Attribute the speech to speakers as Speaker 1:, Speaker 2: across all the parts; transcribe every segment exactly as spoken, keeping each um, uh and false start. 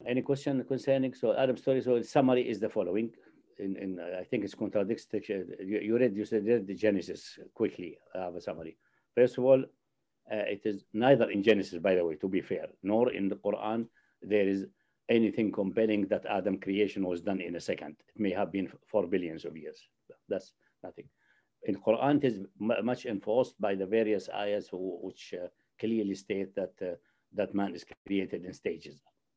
Speaker 1: Any question concerning so Adam's story? So summary is the following. In, in uh, I think it's contradicts. You, you read you said read the Genesis quickly. I have a summary. First of all, uh, it is neither in Genesis, by the way, to be fair, nor in the Quran there is anything compelling that Adam creation was done in a second. It may have been for billions of years. That's nothing. In Quran, it is much enforced by the various ayahs who, which uh, clearly state that uh, that man is created in stages.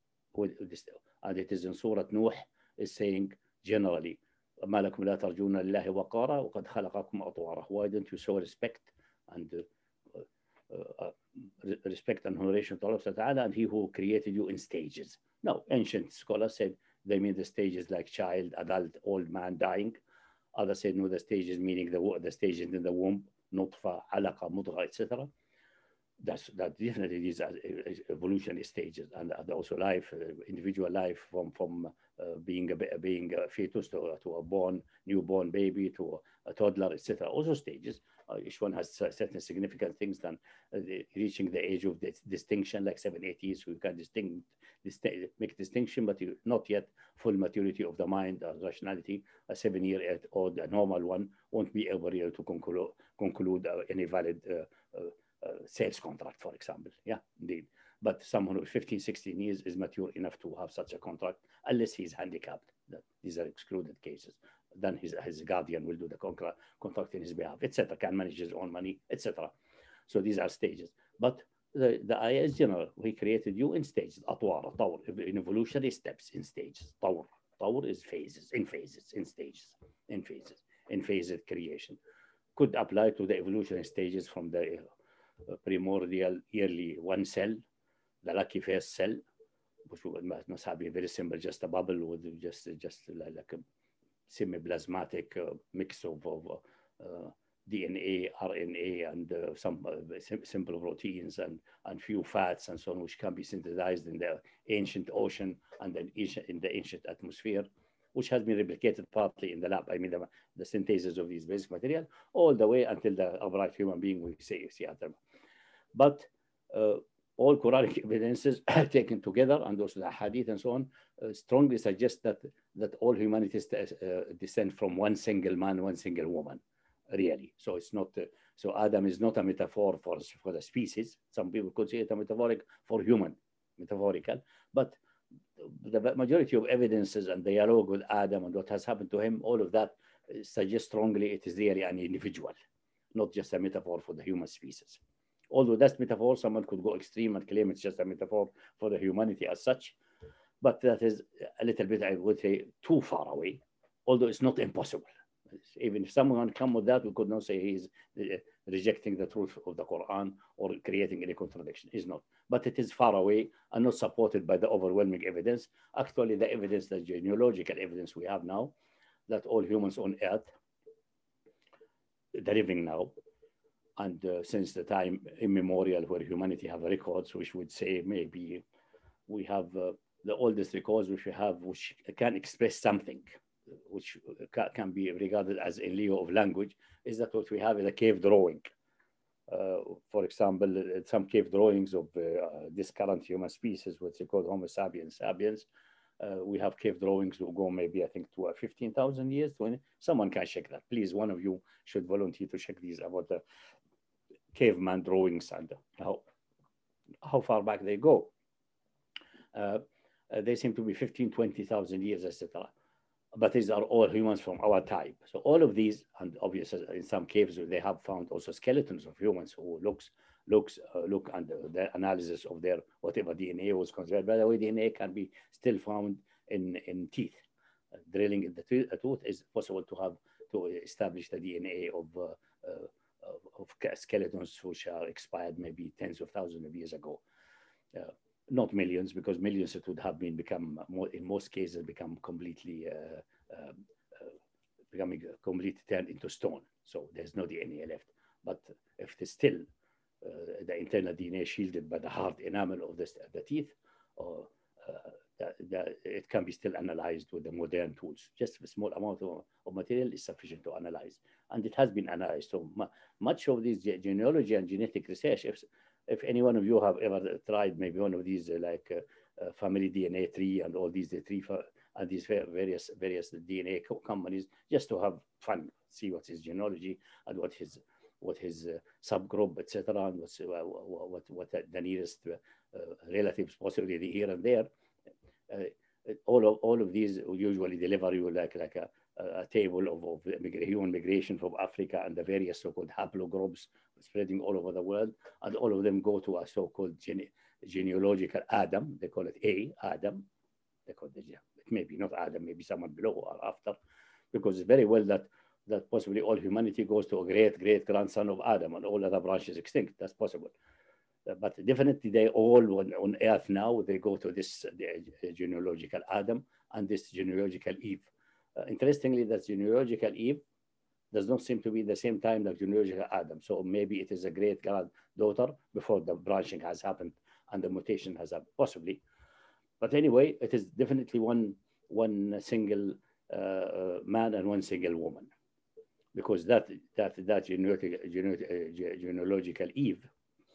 Speaker 1: And it is in Surah Nuh is saying generally, ما لكم لا ترجون لله وقارا وقد خلقكم أطوارا. Why don't you show respect and uh, uh, uh, respect and honoration to Allah Subhanahu wa Ta'ala and He who created you in stages? No, ancient scholars said they mean the stages like child, adult, old man, dying. Others said no, the stages meaning the the stages in the womb, nutfa, alaqa, mudgha, et cetera. That's that definitely these are evolutionary stages, and also life, uh, individual life from from uh, being a being a fetus to, to a born newborn baby to a, a toddler, et cetera. Also stages. Uh, each one has certain significant things. Then uh, the, reaching the age of this distinction, like seven, eight years, so you can distinct, distinct make distinction, but you not yet full maturity of the mind or rationality. A seven-year-old, a normal one, won't be able to conclude conclude uh, any valid. Uh, uh, Uh, sales contract, for example. Yeah, indeed. But someone who's fifteen, sixteen years is mature enough to have such a contract, unless he's handicapped. That these are excluded cases. Then his, his guardian will do the contract, contract in his behalf, et cetera. Can manage his own money, et cetera. So these are stages. But the, the ayah is general. We created you in stages. Atwar, tawr, in evolutionary steps, in stages. Tawr. Tawr is phases, in phases, in stages, in phases, in phases creation. Could apply to the evolutionary stages from the primordial early one cell, the lucky first cell, which must have been very simple, just a bubble with just just like a semi-plasmatic uh, mix of, of uh, D N A, R N A, and uh, some uh, sim simple proteins and and few fats and so on, which can be synthesized in the ancient ocean and then in the ancient atmosphere, which has been replicated partly in the lab. I mean, the, the synthesis of these basic material all the way until the upright human being we say, see at them. But uh, all Quranic evidences taken together and also the hadith and so on uh, strongly suggest that that all humanity uh, descend from one single man, one single woman, really. So it's not, uh, so Adam is not a metaphor for, for the species. Some people could say it a metaphoric for human, metaphorical, but the majority of evidences and dialogue with Adam and what has happened to him, all of that suggests strongly it is really an individual, not just a metaphor for the human species. Although that's metaphor, someone could go extreme and claim it's just a metaphor for the humanity as such, but that is a little bit, I would say, too far away, although it's not impossible. Even if someone come with that, we could not say he's rejecting the truth of the Quran or creating any contradiction. It's not. But it is far away and not supported by the overwhelming evidence. Actually, the evidence, the genealogical evidence we have now, that all humans on Earth, the living now, and uh, since the time immemorial where humanity have records, which would say maybe we have uh, the oldest records which we have, which can express something, which can be regarded as in lieu of language, is that what we have is a cave drawing. Uh, for example, some cave drawings of uh, this current human species, what's called Homo sapiens sapiens. Uh, we have cave drawings that go maybe, I think, to uh, fifteen thousand years. twenty. Someone can check that. Please, one of you should volunteer to check these about the caveman drawings and how, how far back they go. Uh, uh, they seem to be fifteen, twenty thousand years, et cetera. But these are all humans from our type. So all of these, and obviously in some caves they have found also skeletons of humans who looks looks uh, look and uh, the analysis of their whatever D N A was considered. By the way, D N A can be still found in in teeth. Uh, drilling in the tooth, a tooth is possible to have to establish the D N A of uh, uh, of skeletons which are expired maybe tens of thousands of years ago. Uh, not millions, because millions it would have been become more, in most cases become completely uh, uh, uh, becoming completely turned into stone. So there's no D N A left. But if it is still uh, the internal D N A shielded by the hard enamel of the, the teeth, or uh, the, the, it can be still analyzed with the modern tools. Just a small amount of, of material is sufficient to analyze, and it has been analyzed. So mu much of this genealogy and genetic research, if if any one of you have ever tried maybe one of these uh, like uh, uh, family D N A tree and all these the three and these various various D N A co companies just to have fun, see what his genealogy and what his what his uh, subgroup, et cetera, and what's, uh, what what the nearest uh, relatives possibly here and there. Uh, all of all of these usually deliver you like like a, a table of, of human migration from Africa and the various so-called haplogroups spreading all over the world, and all of them go to a so-called gene, genealogical Adam. They call it A Adam. They call it, it maybe not Adam, maybe someone below or after, because it's very well that that possibly all humanity goes to a great great grandson of Adam and all other branches extinct. That's possible. But definitely they all on, on earth now, they go to this the genealogical Adam and this genealogical Eve. Uh, interestingly, that genealogical Eve does not seem to be the same time like genealogical Adam. So maybe it is a great granddaughter before the branching has happened and the mutation has happened, possibly. But anyway, it is definitely one, one single uh, man and one single woman. Because that, that, that genealogical, genealogical Eve,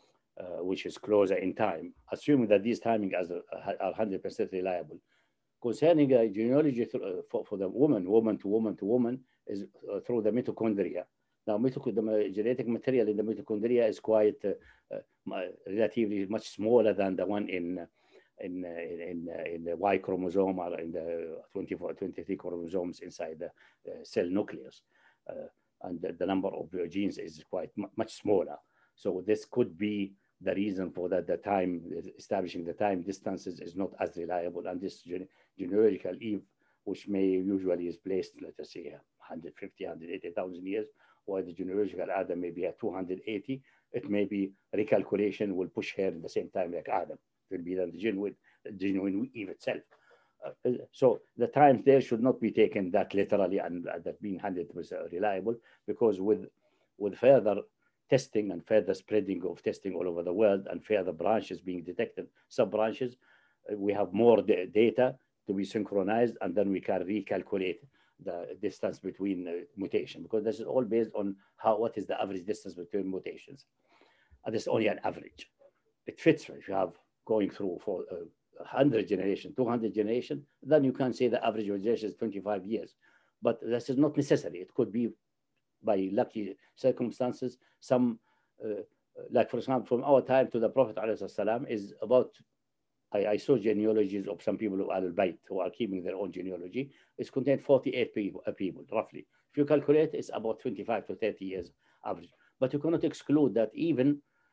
Speaker 1: Uh, which is closer in time, assuming that these timing as a, are one hundred percent reliable. Concerning a genealogy th uh, for, for the woman, woman to woman to woman, is uh, through the mitochondria. Now, the genetic material in the mitochondria is quite uh, uh, relatively much smaller than the one in in in, in, uh, in the Y chromosome or in the twenty-four, twenty-three chromosomes inside the uh, cell nucleus, uh, and the, the number of genes is quite much smaller. So this could be the reason for that the time, establishing the time distances is not as reliable. And this gene, genealogical Eve, which may usually is placed, let us say, one hundred fifty, one hundred eighty thousand years, while the genealogical Adam may be at two hundred eighty, it may be recalculation will push her in the same time like Adam. It will be then the genuine, genuine Eve itself. Uh, so the times there should not be taken that literally and uh, that being one hundred percent reliable, because with, with further testing and further spreading of testing all over the world and further branches being detected, sub-branches, uh, we have more data to be synchronized, and then we can recalculate the distance between uh, mutation, because this is all based on how, what is the average distance between mutations. And it's only an average. It fits if you have going through for uh, one hundred generation, two hundred generation, then you can say the average generation is twenty-five years. But this is not necessary. It could be by lucky circumstances, some, uh, like for example, from our time to the Prophet ﷺ is about, I, I saw genealogies of some people of Al-Bayt who are keeping their own genealogy. It's contained forty-eight people, uh, people, roughly. If you calculate, it's about twenty-five to thirty years average. But you cannot exclude that even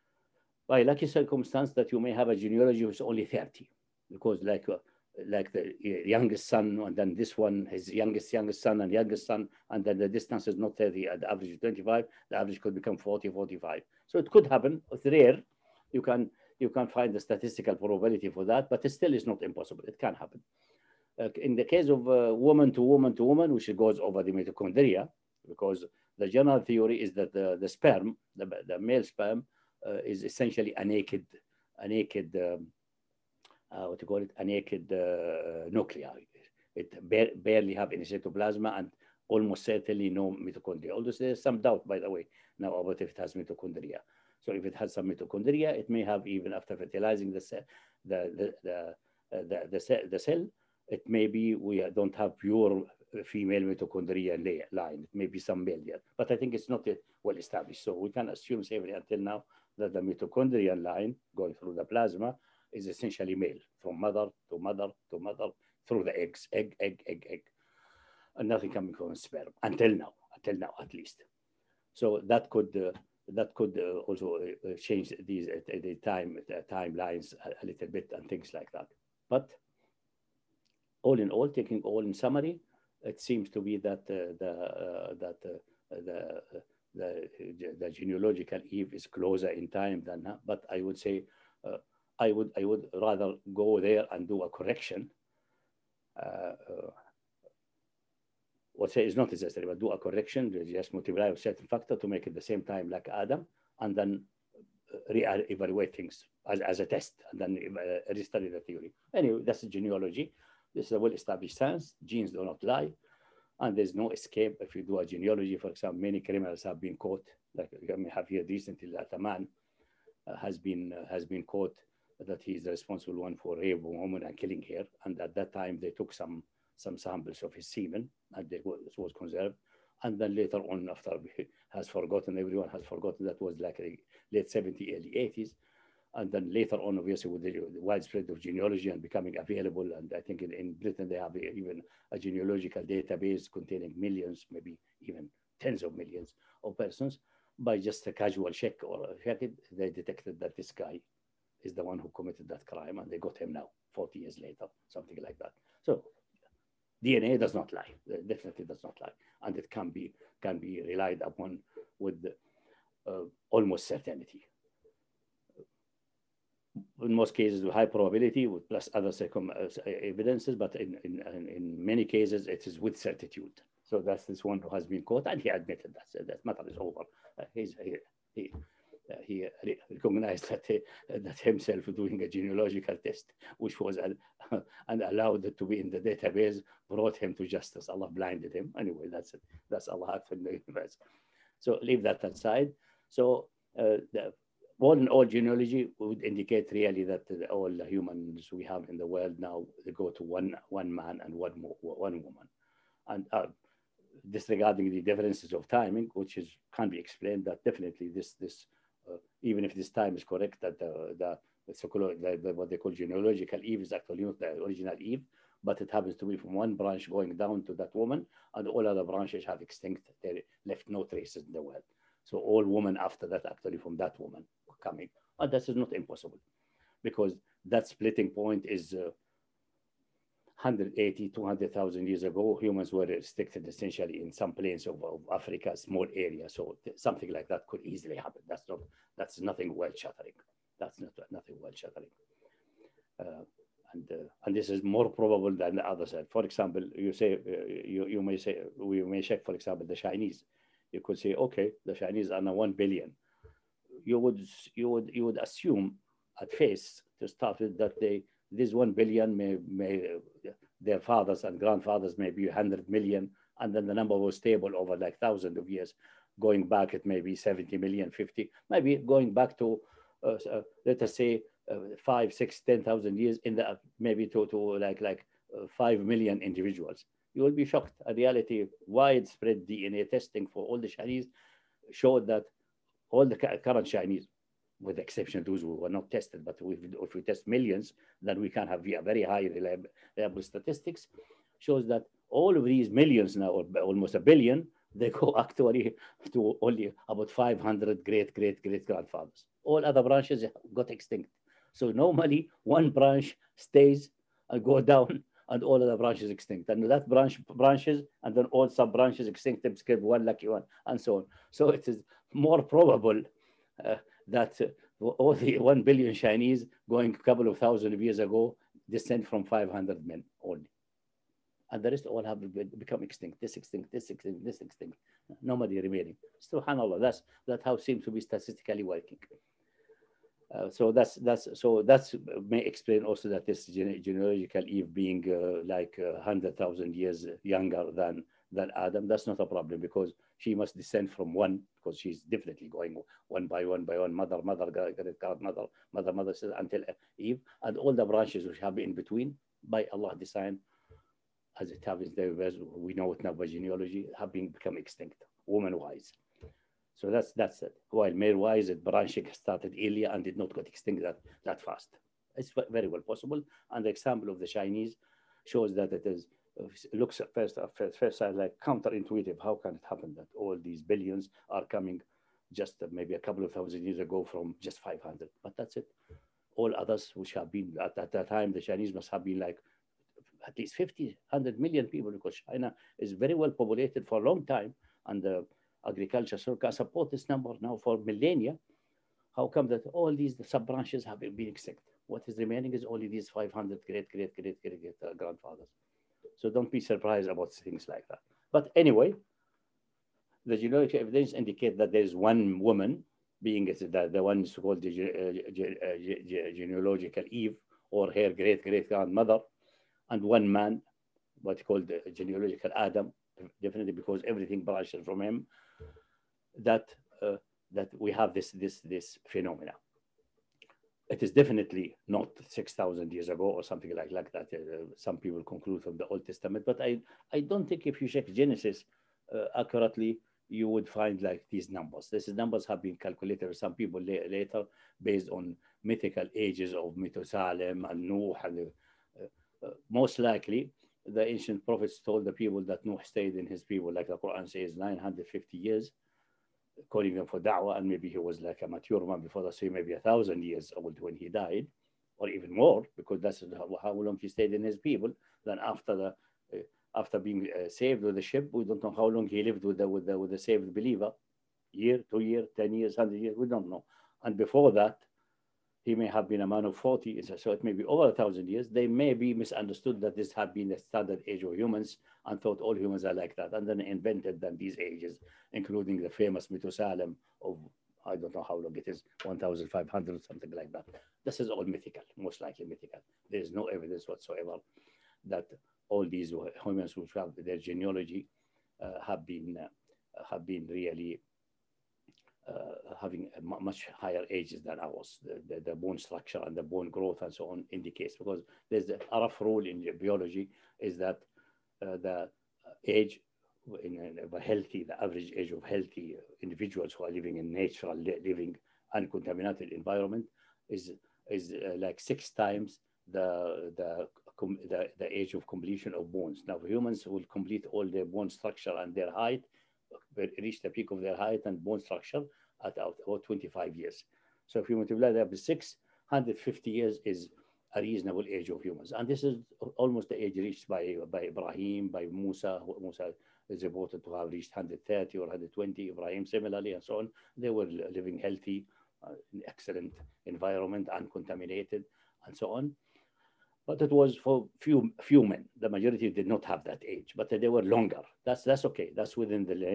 Speaker 1: by lucky circumstance that you may have a genealogy which is only thirty, because like, uh, like the youngest son, and then this one, his youngest, youngest son and youngest son, and then the distance is not thirty, the average is twenty-five, the average could become forty, forty-five. So it could happen, it's rare. You can, you can find the statistical probability for that, but it still is not impossible, it can happen. Uh, in the case of uh, woman to woman to woman, which goes over the mitochondria, because the general theory is that the, the sperm, the, the male sperm, uh, is essentially a naked, a naked, um, Uh, what you call it, a naked uh, nuclei. It bar barely have any cytoplasm and almost certainly no mitochondria. Although there's some doubt, by the way, now about if it has mitochondria. So if it has some mitochondria, it may have, even after fertilizing the cell, the the the uh, the, the, cell, the cell, it may be we don't have pure female mitochondria line. It may be some male there, but I think it's not well established. So we can assume safely until now that the mitochondrial line going through the plasma is essentially male, from mother to mother to mother through the eggs, egg, egg, egg, egg, and nothing coming from sperm until now, until now at least. So that could uh, that could uh, also uh, change these uh, the time the timelines a, a little bit and things like that. But all in all, taking all in summary, it seems to be that uh, the uh, that uh, the uh, the the genealogical Eve is closer in time than, uh, but I would say. Uh, I would I would rather go there and do a correction. Uh, uh, what say is not necessary, but do a correction, just multiply a certain factor to make it the same time like Adam, and then re-evaluate things as, as a test, and then uh, restudy the theory. Anyway, that's genealogy. This is a well-established science. Genes do not lie, and there's no escape. If you do a genealogy, for example, many criminals have been caught. Like you may have here recently that a man uh, has been uh, has been caught that he's the responsible one for raping a woman and killing her. And at that time, they took some some samples of his semen, and it was, it was conserved. And then later on, after he has forgotten, everyone has forgotten, that was like a late seventies, early eighties. And then later on, obviously, with the, the widespread of genealogy and becoming available, and I think in, in Britain, they have even a genealogical database containing millions, maybe even tens of millions of persons. By just a casual check or a check, it, they detected that this guy is the one who committed that crime, and they got him now, forty years later, something like that. So D N A does not lie, it definitely does not lie, and it can be can be relied upon with uh, almost certainty. In most cases, with high probability, with plus other circum uh, evidences, but in, in in many cases, it is with certitude. So that's this one who has been caught, and he admitted that so that matter is over. Uh, he's, he he, uh, he recognized that he, that himself doing a genealogical test, which was uh, and allowed it to be in the database, brought him to justice. Allah blinded him. Anyway, that's it. That's Allah in the universe. So leave that aside. So uh, the all in all, genealogy would indicate really that uh, all the humans we have in the world now, they go to one one man and one one woman, and uh, disregarding the differences of timing, which is can be explained, that definitely this this uh, even if this time is correct, that the the, the, the what they call genealogical Eve is actually not the original Eve, but it happens to be from one branch going down to that woman, and all other branches have extinct. They left no traces in the world. So all women after that actually from that woman coming, and that is not impossible, because that splitting point is uh, one hundred eighty, two hundred thousand years ago. Humans were restricted essentially in some plains of, of Africa, small area. So something like that could easily happen. That's not, that's nothing world shattering. That's not nothing world shattering. Uh, and uh, and this is more probable than the other side. For example, you say uh, you you may say we may check, for example, the Chinese. You could say, okay, the Chinese are now one billion. You would you would you would assume at face to start with that they this one billion may may their fathers and grandfathers may be one hundred million, and then the number was stable over like thousands of years, going back at maybe seventy million, fifty, maybe going back to uh, uh, let us say uh, five, six, ten thousand years in the maybe to to like like uh, five million individuals. You will be shocked. In reality, widespread D N A testing for all the Chinese showed that all the current Chinese, with the exception of those who were not tested, but if we test millions, then we can have a very high reliable, reliable statistics, shows that all of these millions now, or almost a billion, they go actually to only about five hundred great, great, great grandfathers. All other branches got extinct. So normally one branch stays and go down, and all other branches extinct. And that branch branches, and then all sub branches extinct, except one lucky one, and so on. So it is more probable uh, that uh, all the one billion Chinese going a couple of thousand of years ago descend from five hundred men only. And the rest all have become extinct, this extinct, this extinct, this extinct. Nobody remaining. Subhanallah, that's, that's how it seems to be statistically working. Uh, so that's that's so that's may explain also that this gene genealogical Eve being uh, like a uh, hundred thousand years younger than than Adam. That's not a problem, because she must descend from one, because she's definitely going one by one by one, mother, mother, mother, mother, mother, until Eve, and all the branches which have in between by Allah design, as it happens there, we know it now by genealogy, have been become extinct, woman-wise. So that's that's it. While male-wise, it branching started earlier and did not get extinct that, that fast. It's very well possible. And the example of the Chinese shows that it is, it looks at first, at first, first sight like counterintuitive. How can it happen that all these billions are coming just maybe a couple of thousand years ago from just five hundred? But that's it. All others which have been, at, at that time, the Chinese must have been like at least fifty, one hundred million people, because China is very well populated for a long time. And the agriculture so can support this number now for millennia. How come that all these sub branches have been extinct? What is remaining is only these five hundred great, great, great, great, great uh, grandfathers. So don't be surprised about things like that. But anyway, the genealogical evidence indicate that there's one woman, being the, the one so-called the, uh, uh, genealogical Eve, or her great, great grandmother, and one man, what's called the genealogical Adam, definitely because everything branches from him. That uh, that we have this this this phenomena. it is definitely not six thousand years ago or something like, like that. Uh, some people conclude from the Old Testament, but I, I don't think if you check Genesis uh, accurately, you would find like these numbers. These numbers have been calculated by some people la- later based on mythical ages of Methuselah and Noah. And, uh, uh, most likely, the ancient prophets told the people that Noah stayed in his people, like the Quran says, nine hundred fifty years, calling them for da'wah, and maybe he was like a mature man before that, so maybe a thousand years old when he died, or even more, because that's how, how long he stayed in his people. Then after the uh, after being uh, saved with the ship, we don't know how long he lived with the with the with the saved believer, year, two years, ten years, hundred years, we don't know. And before that, he may have been a man of forty, so it may be over a thousand years. They may be misunderstood that this had been the standard age of humans and thought all humans are like that, and then invented then these ages, including the famous Methuselah of, I don't know how long it is, one thousand five hundred, something like that. This is all mythical, most likely mythical. There is no evidence whatsoever that all these humans who have their genealogy uh, have been uh, have been really uh, having a much higher ages than ours. The, the, the bone structure and the bone growth and so on indicates, because there's a rough rule in biology is that uh, the age in a healthy, the average age of healthy individuals who are living in natural living uncontaminated environment is is uh, like six times the the the, the age of completion of bones. Now, humans will complete all their bone structure and their height, reach the peak of their height and bone structure at about twenty-five years. So if you multiply that by six, one hundred fifty years is a reasonable age of humans. And this is almost the age reached by, by Ibrahim, by Musa. Musa is reported to have reached one hundred thirty or one hundred twenty, Ibrahim similarly, and so on. They were living healthy, uh, in excellent environment, uncontaminated, and so on. But it was for few few men. The majority did not have that age, but they were longer. That's that's okay. That's within the,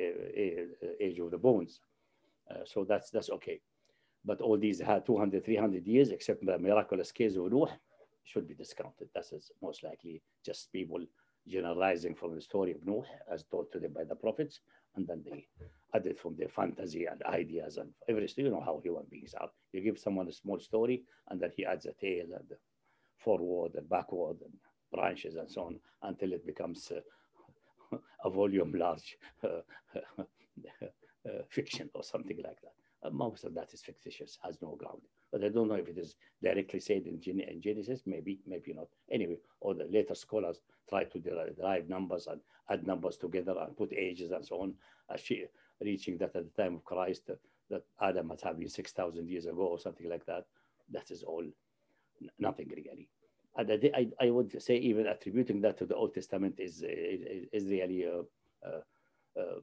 Speaker 1: the age of the bones. Uh, so that's that's okay. But all these had two hundred, three hundred years, except the miraculous case of Nuh, should be discounted. That is most likely just people generalizing from the story of Nuh as told to them by the prophets, and then they added from their fantasy and ideas and everything. You know how human beings are. You give someone a small story, and then he adds a tale and the forward and backward and branches and so on until it becomes uh, a volume large uh, uh, fiction or something like that. Uh, most of that is fictitious, has no ground. But I don't know if it is directly said in, Gen in Genesis, maybe, maybe not. Anyway, all the later scholars try to derive, derive numbers and add numbers together and put ages and so on, uh, she, reaching that at the time of Christ, uh, that Adam must have been six thousand years ago or something like that. That is all nothing really. And I, I would say even attributing that to the Old Testament is is, is really uh, uh, uh,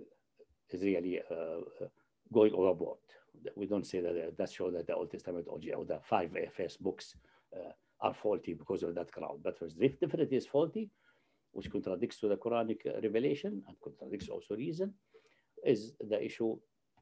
Speaker 1: is really uh, going overboard. We don't say that that shows that the Old Testament or the five first books uh, are faulty because of that crowd. But first, if definitely is faulty, which contradicts to the Quranic revelation and contradicts also reason, is the issue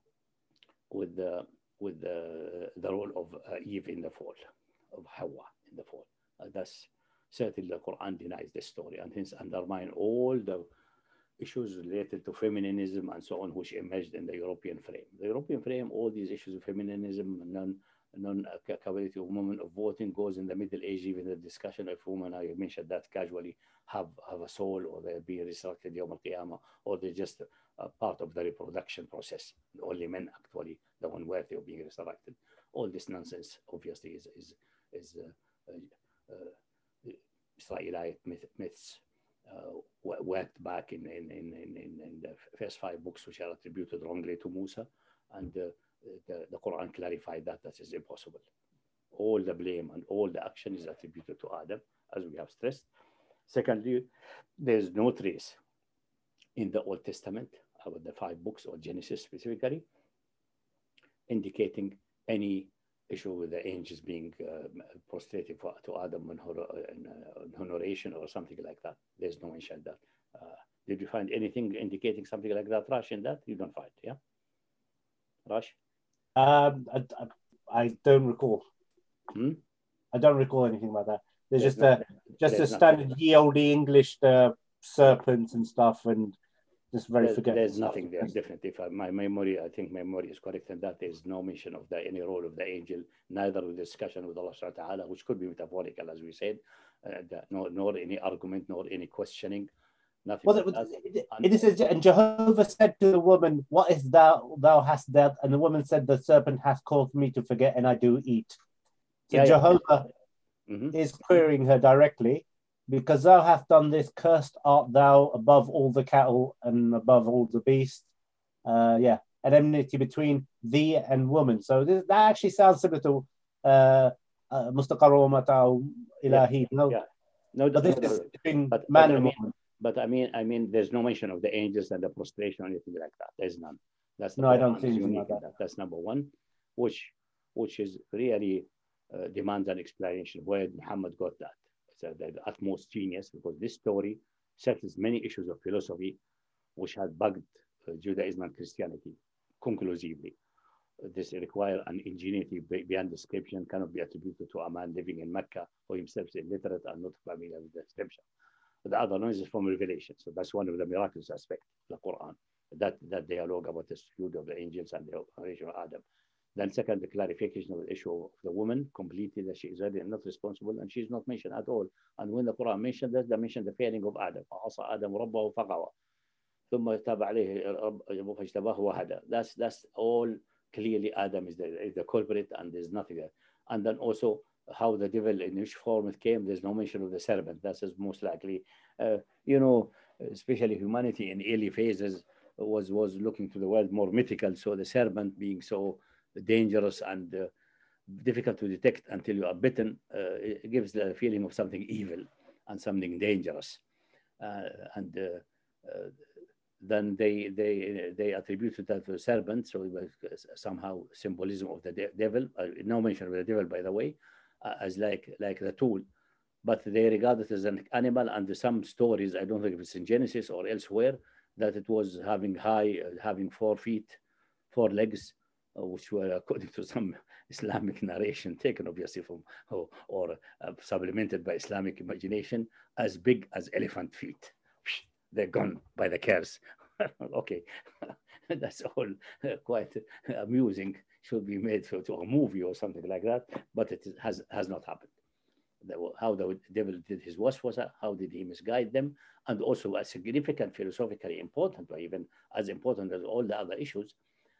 Speaker 1: with the with the, the role of uh, Eve in the fall, of Hawa in the fall. Uh, that's certainly the Quran denies this story and hence undermine all the issues related to feminism and so on, which emerged in the European frame. The European frame, all these issues of feminism, non, non-capability of women of voting goes in the Middle Age, even the discussion of women, I mentioned that casually, have, have a soul or they're being resurrected Yawm al-Qiyamah, or they're just a, a part of the reproduction process. Only men actually, the one worthy of being resurrected. All this nonsense, obviously, is, is, is uh, uh, uh, Israelite myth, myths. Uh, worked back in in, in, in, in the first five books, which are attributed wrongly to Musa, and uh, the, the Quran clarified that that is impossible. All the blame and all the action is attributed to Adam, as we have stressed. Secondly, there's no trace in the Old Testament, about the five books or Genesis specifically, indicating any issue with the angels being uh, prostrated for, to Adam in, in, uh, in honoration or something like that. There's no mention that. Uh, did you find anything indicating something like that, Rash, in that? You don't find, yeah? Rash?
Speaker 2: Um, I, I don't recall.
Speaker 1: Hmm?
Speaker 2: I don't recall anything about that. There's, there's just not, a just a standard ye olde English uh, serpent and stuff, and just very
Speaker 1: There,
Speaker 2: forgetful.
Speaker 1: there's nothing there, definitely. If I, my memory, I think my memory is correct in that there's no mention of the, any role of the angel, neither with discussion with Allah subhanahu wa ta'ala, which could be metaphorical, as we said, uh, the, nor, nor any argument, nor any questioning, nothing
Speaker 2: Well,
Speaker 1: like
Speaker 2: it,
Speaker 1: that.
Speaker 2: it,
Speaker 1: And,
Speaker 2: it is, and Jehovah said to the woman, "What is thou thou hast dealt?" And the woman said, "The serpent hath caused me to forget, and I do eat." So
Speaker 1: yeah, yeah.
Speaker 2: Jehovah
Speaker 1: Mhm.
Speaker 2: is querying her directly, because thou hast done this, cursed art thou above all the cattle and above all the beasts. Uh, yeah, an enmity between thee and woman. So this, that actually sounds similar to uh, uh, Mustaqarru Mata'u
Speaker 1: Yeah,
Speaker 2: Ilahi. No,
Speaker 1: yeah. No,
Speaker 2: but
Speaker 1: no,
Speaker 2: this is
Speaker 1: no,
Speaker 2: between
Speaker 1: but,
Speaker 2: man
Speaker 1: but I
Speaker 2: and
Speaker 1: mean,
Speaker 2: woman.
Speaker 1: but I mean, I mean, there's no mention of the angels and the prostration or anything like that. There's none. That's the
Speaker 2: No, I don't
Speaker 1: Quran
Speaker 2: see
Speaker 1: is
Speaker 2: anything
Speaker 1: unique
Speaker 2: like
Speaker 1: in that. That's number one, which which is really uh, demands an explanation where Muhammad got that. It's uh, the, the utmost genius, because this story settles many issues of philosophy which had bugged uh, Judaism and Christianity conclusively. This requires an ingenuity beyond description, cannot be attributed to a man living in Mecca who himself is illiterate and not familiar with the scripture. But the other one is from revelation. So that's one of the miraculous aspects of the Quran, that, that dialogue about the sujood of the angels and the operation of Adam. Then second, the clarification of the issue of the woman, completely that she is really not responsible and she is not mentioned at all. And when the Quran mentioned that, they mentioned the failing of Adam. عصى آدم ربه فغوى ثم تاب عليه ربه فاجتباه وهدى. That's that's all clearly Adam is the, is the culprit, and there's nothing there. And then also how the devil, in which form it came, there's no mention of the serpent. That's most likely, uh, you know, especially humanity in early phases was was looking to the world more mythical. So the serpent being so dangerous and uh, difficult to detect until you are bitten, uh, it gives the feeling of something evil and something dangerous. Uh, and uh, uh, then they they they attributed that to the serpent, so it was somehow symbolism of the de- devil. Uh, no mention of the devil, by the way, uh, as like like the tool, but they regard it as an animal. And some stories, I don't think if it's in Genesis or elsewhere, that it was having high, uh, having four feet, four legs, uh, which were, according to some Islamic narration, taken obviously from or, or uh, supplemented by Islamic imagination, as big as elephant feet. They're gone by the curse. Okay, that's all uh, quite amusing. Should be made for, to a movie or something like that, but it has has not happened. The, how the devil did his waswasa, how did he misguide them, and also a significant, philosophically important, or even as important as all the other issues,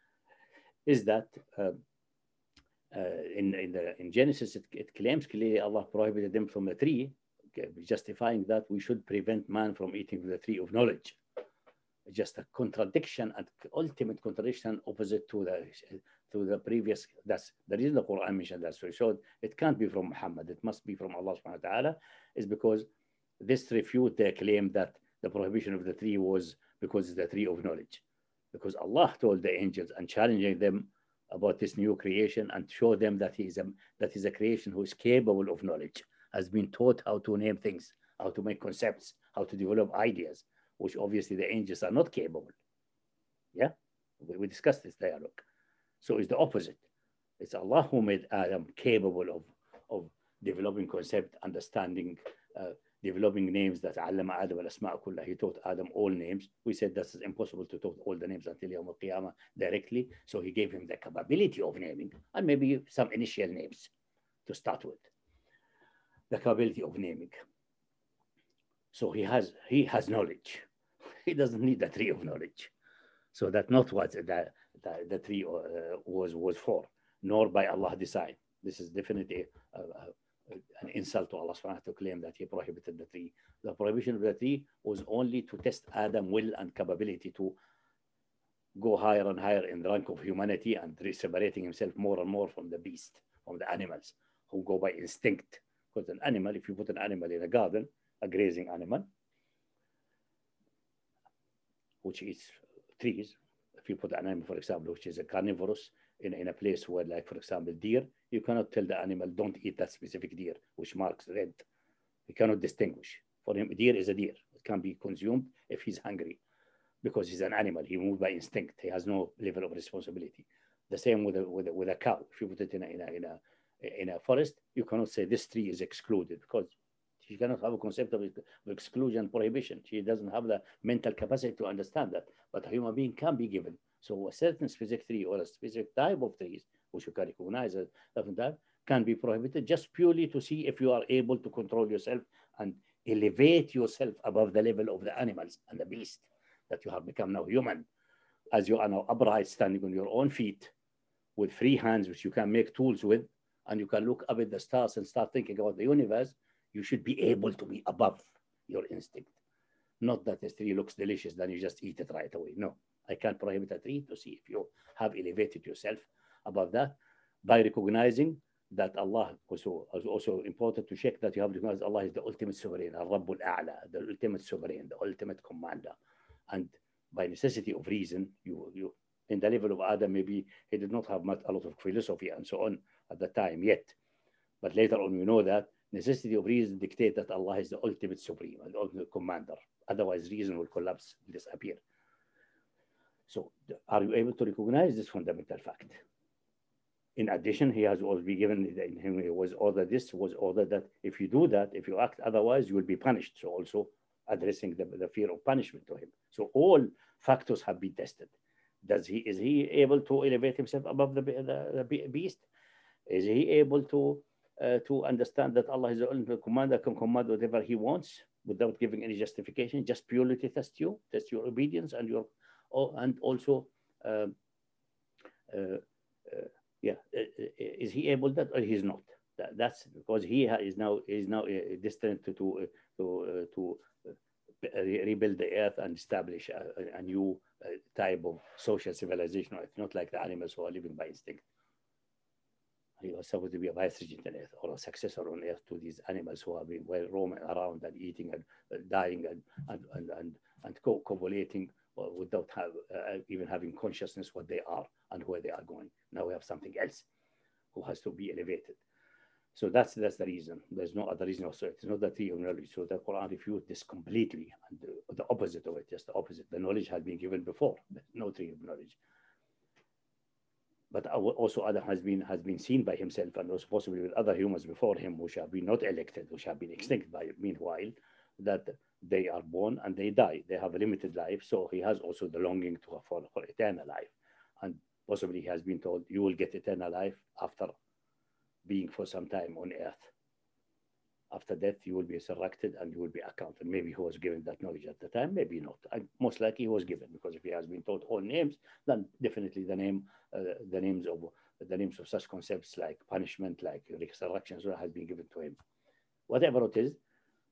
Speaker 1: is that uh, uh, in in the in Genesis it, it claims clearly Allah prohibited them from the tree, okay, justifying that we should prevent man from eating the tree of knowledge. Just a contradiction and ultimate contradiction opposite to the to the previous. That's the reason the Quran mentioned that. So it showed it can't be from Muhammad. It must be from Allah subhanahu wa ta'ala, is because this refute their claim that the prohibition of the tree was because it's the tree of knowledge. Because Allah told the angels and challenging them about this new creation and show them that he is a that is a creation who is capable of knowledge, has been taught how to name things, how to make concepts, how to develop ideas, which obviously the angels are not capable. Yeah, we, we discussed this dialogue. So it's the opposite. It's Allah who made Adam capable of, of developing concept, understanding, uh, developing names. That Allama Adam al-Asma' kullah. He taught Adam all names. We said that's impossible to taught all the names until Yawm al-Qiyamah directly. So he gave him the capability of naming, and maybe some initial names to start with. The capability of naming. So he has he has knowledge. He doesn't need the tree of knowledge. So that's not what the, the, the tree uh, was was for, nor by Allah design. This is definitely a, a, an insult to Allah subhanahu wa ta'ala to claim that he prohibited the tree. The prohibition of the tree was only to test Adam's will and capability to go higher and higher in the rank of humanity and separating himself more and more from the beast, from the animals who go by instinct. Because an animal, if you put an animal in a garden, a grazing animal, which eats trees. If you put an animal, for example, which is a carnivorous, in, in a place where, like, for example, deer, you cannot tell the animal, don't eat that specific deer, which marks red. You cannot distinguish. For him, deer is a deer. It can be consumed if he's hungry, because he's an animal. He moves by instinct. He has no level of responsibility. The same with a, with a, with a cow. If you put it in a, in a, in a, in a forest, you cannot say this tree is excluded, because She cannot have a concept of, of exclusion, prohibition. She doesn't have the mental capacity to understand that. But a human being can be given. So a certain specific tree or a specific type of trees, which you can recognize as different type, can be prohibited just purely to see if you are able to control yourself and elevate yourself above the level of the animals and the beast, that you have become now human. As you are now upright, standing on your own feet, with free hands, which you can make tools with, and you can look up at the stars and start thinking about the universe, you should be able to be above your instinct. Not that this tree looks delicious, then you just eat it right away. No, I can't prohibit a tree to see if you have elevated yourself above that by recognizing that Allah also is also important to check that you have recognized Allah is the ultimate sovereign, Al-Rabbul A'la, the ultimate sovereign, the ultimate commander. And by necessity of reason, you you in the level of Adam, maybe he did not have much, a lot of philosophy and so on at the time yet. But later on, you know that necessity of reason dictate that Allah is the ultimate supreme, the ultimate commander. Otherwise, reason will collapse, disappear. So are you able to recognize this fundamental fact? In addition, he has always been given, in him he was ordered, this was ordered that if you do that, if you act otherwise, you will be punished. So also addressing the, the fear of punishment to him. So all factors have been tested. Does he, is he able to elevate himself above the, the, the beast? Is he able to, uh, to understand that Allah is the ultimate commander, can command whatever he wants without giving any justification, just purely to test you, test your obedience and your, oh, and also, um, uh, uh, yeah, is he able that or he's not? That, that's because he is now is now destined to to to, uh, to re rebuild the earth and establish a, a new uh, type of social civilization. It's not like the animals who are living by instinct. He was supposed to be a vice-regent on earth or a successor on earth to these animals who have been well roaming around and eating and uh, dying and and and and, and co copulating without have, uh, even having consciousness what they are and where they are going. Now we have something else who has to be elevated. So that's that's the reason. There's no other reason also. It's not the tree of knowledge. So the Quran refutes this completely, and the, the opposite of it, just the opposite. The knowledge had been given before. There's no tree of knowledge. But also Adam has been has been seen by himself and also possibly with other humans before him, which have been not elected, which have been extinct by meanwhile, that they are born and they die. They have a limited life. So he has also the longing to for, for eternal life. And possibly he has been told, you will get eternal life after being for some time on earth. After death, you will be resurrected and you will be accounted. Maybe he was given that knowledge at the time, maybe not. And most likely he was given, because if he has been taught all names, then definitely the name, uh, the names of the names of such concepts like punishment, like resurrection, so has been given to him. Whatever it is,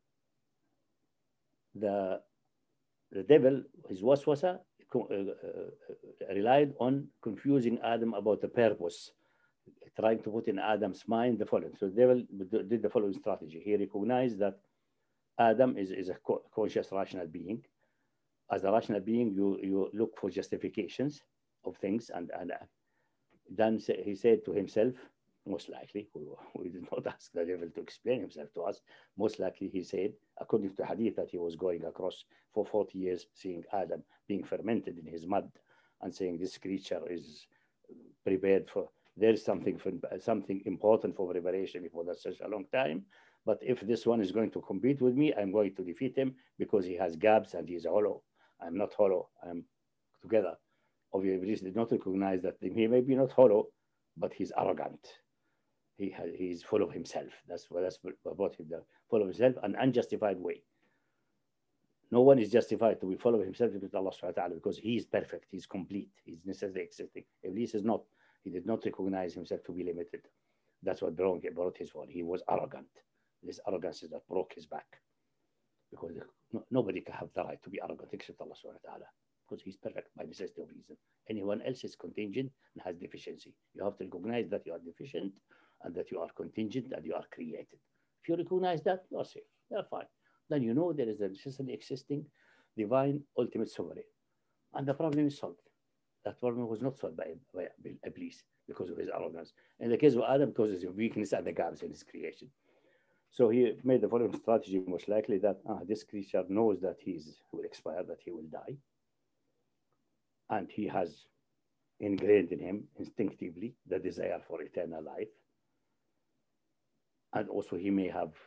Speaker 1: the the devil, his waswasa, uh, uh, relied on confusing Adam about the purpose, trying to put in Adam's mind the following. So the devil did the following strategy. He recognized that Adam is, is a co conscious, rational being. As a rational being, you, you look for justifications of things. And, and then he said to himself, most likely, we, we did not ask the devil to explain himself to us. Most likely, he said, according to hadith that he was going across for forty years, seeing Adam being fermented in his mud and saying this creature is prepared for, there is something for, something important for preparation for that such a long time. But if this one is going to compete with me, I'm going to defeat him because he has gaps and he's hollow. I'm not hollow. I'm together. Obviously, Iblis did not recognize that he may be not hollow, but he's arrogant. He has, he's full of himself. That's what that's about him. Full of himself, an unjustified way. No one is justified to be full of himself with Allah subhanahu wa ta'ala because he is perfect, he's complete, he's necessarily existing. Iblis is not. He did not recognize himself to be limited. That's what brought, brought his fall. He was arrogant. This arrogance is that broke his back. Because no, nobody can have the right to be arrogant except Allah subhanahu wa ta'ala. Because he's perfect by necessity of reason. Anyone else is contingent and has deficiency. You have to recognize that you are deficient and that you are contingent and you are created. If you recognize that, you're safe. You're fine. Then you know there is a necessarily existing divine ultimate sovereign. And the problem is solved. That problem was not solved by, by Iblis because of his arrogance. In the case of Adam, because of his weakness and the gaps in his creation. So he made the following strategy, most likely that ah, this creature knows that he will expire, that he will die. And he has ingrained in him instinctively the desire for eternal life. And also he may have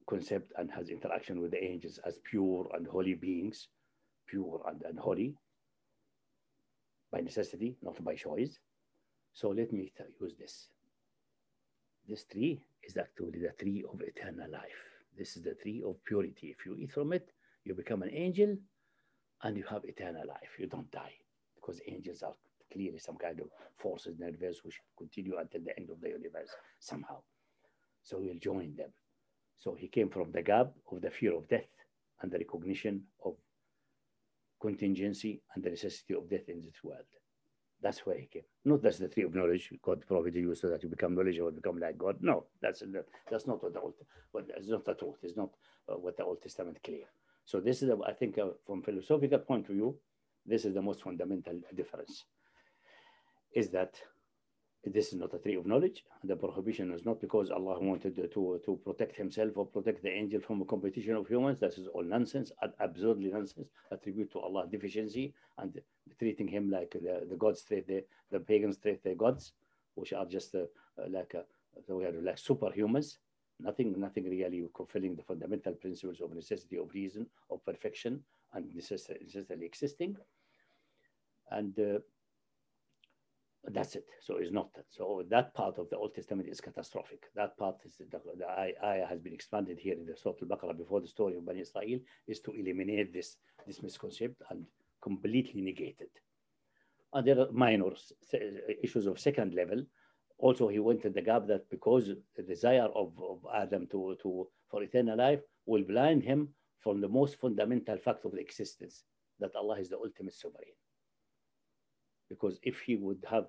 Speaker 1: concept and has interaction with the angels as pure and holy beings, pure and, and holy, by necessity, not by choice. So let me use this. This tree is actually the tree of eternal life. This is the tree of purity. If you eat from it, you become an angel and you have eternal life. You don't die, because angels are clearly some kind of forces in the universe which continue until the end of the universe somehow. So we'll join them. So he came from the gap of the fear of death and the recognition of contingency and the necessity of death in this world. That's where he came. Not that's the tree of knowledge. God provided you so that you become knowledgeable, become like God. No, that's that's not what the old. But it's not the truth. It's not uh, what the Old Testament clear. So this is, a, I think, uh, from philosophical point of view, this is the most fundamental difference. Is that this is not a tree of knowledge. The prohibition is not because Allah wanted to, to protect himself or protect the angel from a competition of humans. This is all nonsense, absurdly nonsense, attribute to Allah deficiency and treating him like the, the gods treat the, the pagans treat their gods, which are just uh, like, a, like superhumans. Nothing, nothing really fulfilling the fundamental principles of necessity of reason, of perfection, and necessarily existing. And uh, that's it. So it's not that. So that part of the Old Testament is catastrophic. That part is the, the ayah has been expanded here in the Surah Al-Baqarah before the story of Bani Israel, is to eliminate this, this misconception and completely negate it. And there are minor issues of second level. Also, he went in the gap that because the desire of, of Adam to, to for eternal life will blind him from the most fundamental fact of the existence, that Allah is the ultimate sovereign. Because if he would have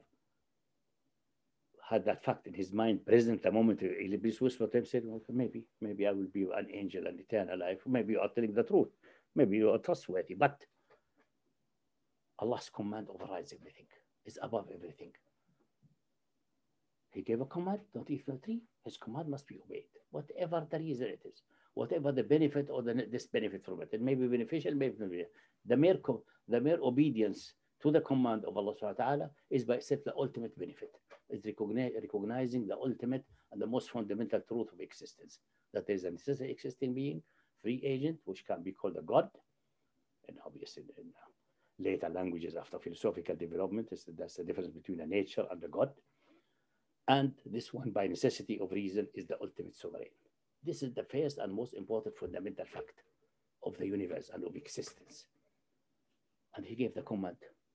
Speaker 1: had that fact in his mind present the moment Iblis whispered to him, said, well, maybe, maybe I will be an angel and eternal life. Maybe you are telling the truth. Maybe you are trustworthy. But Allah's command overrides everything. It's above everything. He gave a command, don't eat from the tree. His command must be obeyed, whatever the reason it is, whatever the benefit or the disbenefit from it. It may be beneficial, maybe not. The mere, the mere obedience to the command of Allah subhanahu wa ta'ala is by itself the ultimate benefit. It's recognize, recognizing the ultimate and the most fundamental truth of existence, that there is a necessary existing being, free agent, which can be called a God. And obviously in later languages after philosophical development, is that's the difference between a nature and a God. And this one, by necessity of reason, is the ultimate sovereign. This is the first and most important fundamental fact of the universe and of existence. And he gave the command.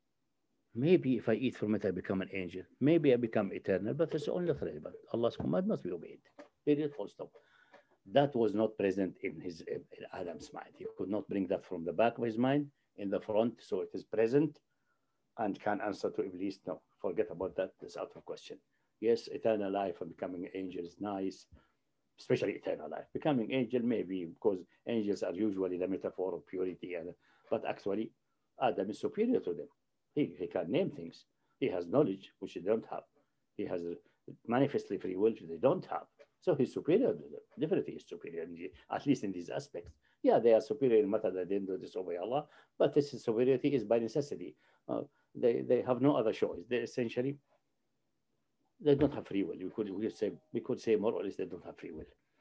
Speaker 1: Maybe if I eat from it, I become an angel. Maybe I become eternal, but it's only relevant. Allah's command must be obeyed. Period, full stop. That was not present in his in Adam's mind. He could not bring that from the back of his mind in the front, so it is present and can answer to Iblis. No, forget about that. That's out of question. Yes, eternal life and becoming an angel is nice, especially eternal life. Becoming angel, maybe, because angels are usually the metaphor of purity, and, but actually, Adam is superior to them. He, he can name things. He has knowledge, which they don't have. He has a manifestly free will, which they don't have. So he's superior to them. Definitely he's superior, in the, at least in these aspects. Yeah, they are superior in matter that they didn't disobey Allah, but this superiority is by necessity. Uh, they, they have no other choice. They essentially, they don't have free will. We could, we could say, we could say more or less they don't have free will.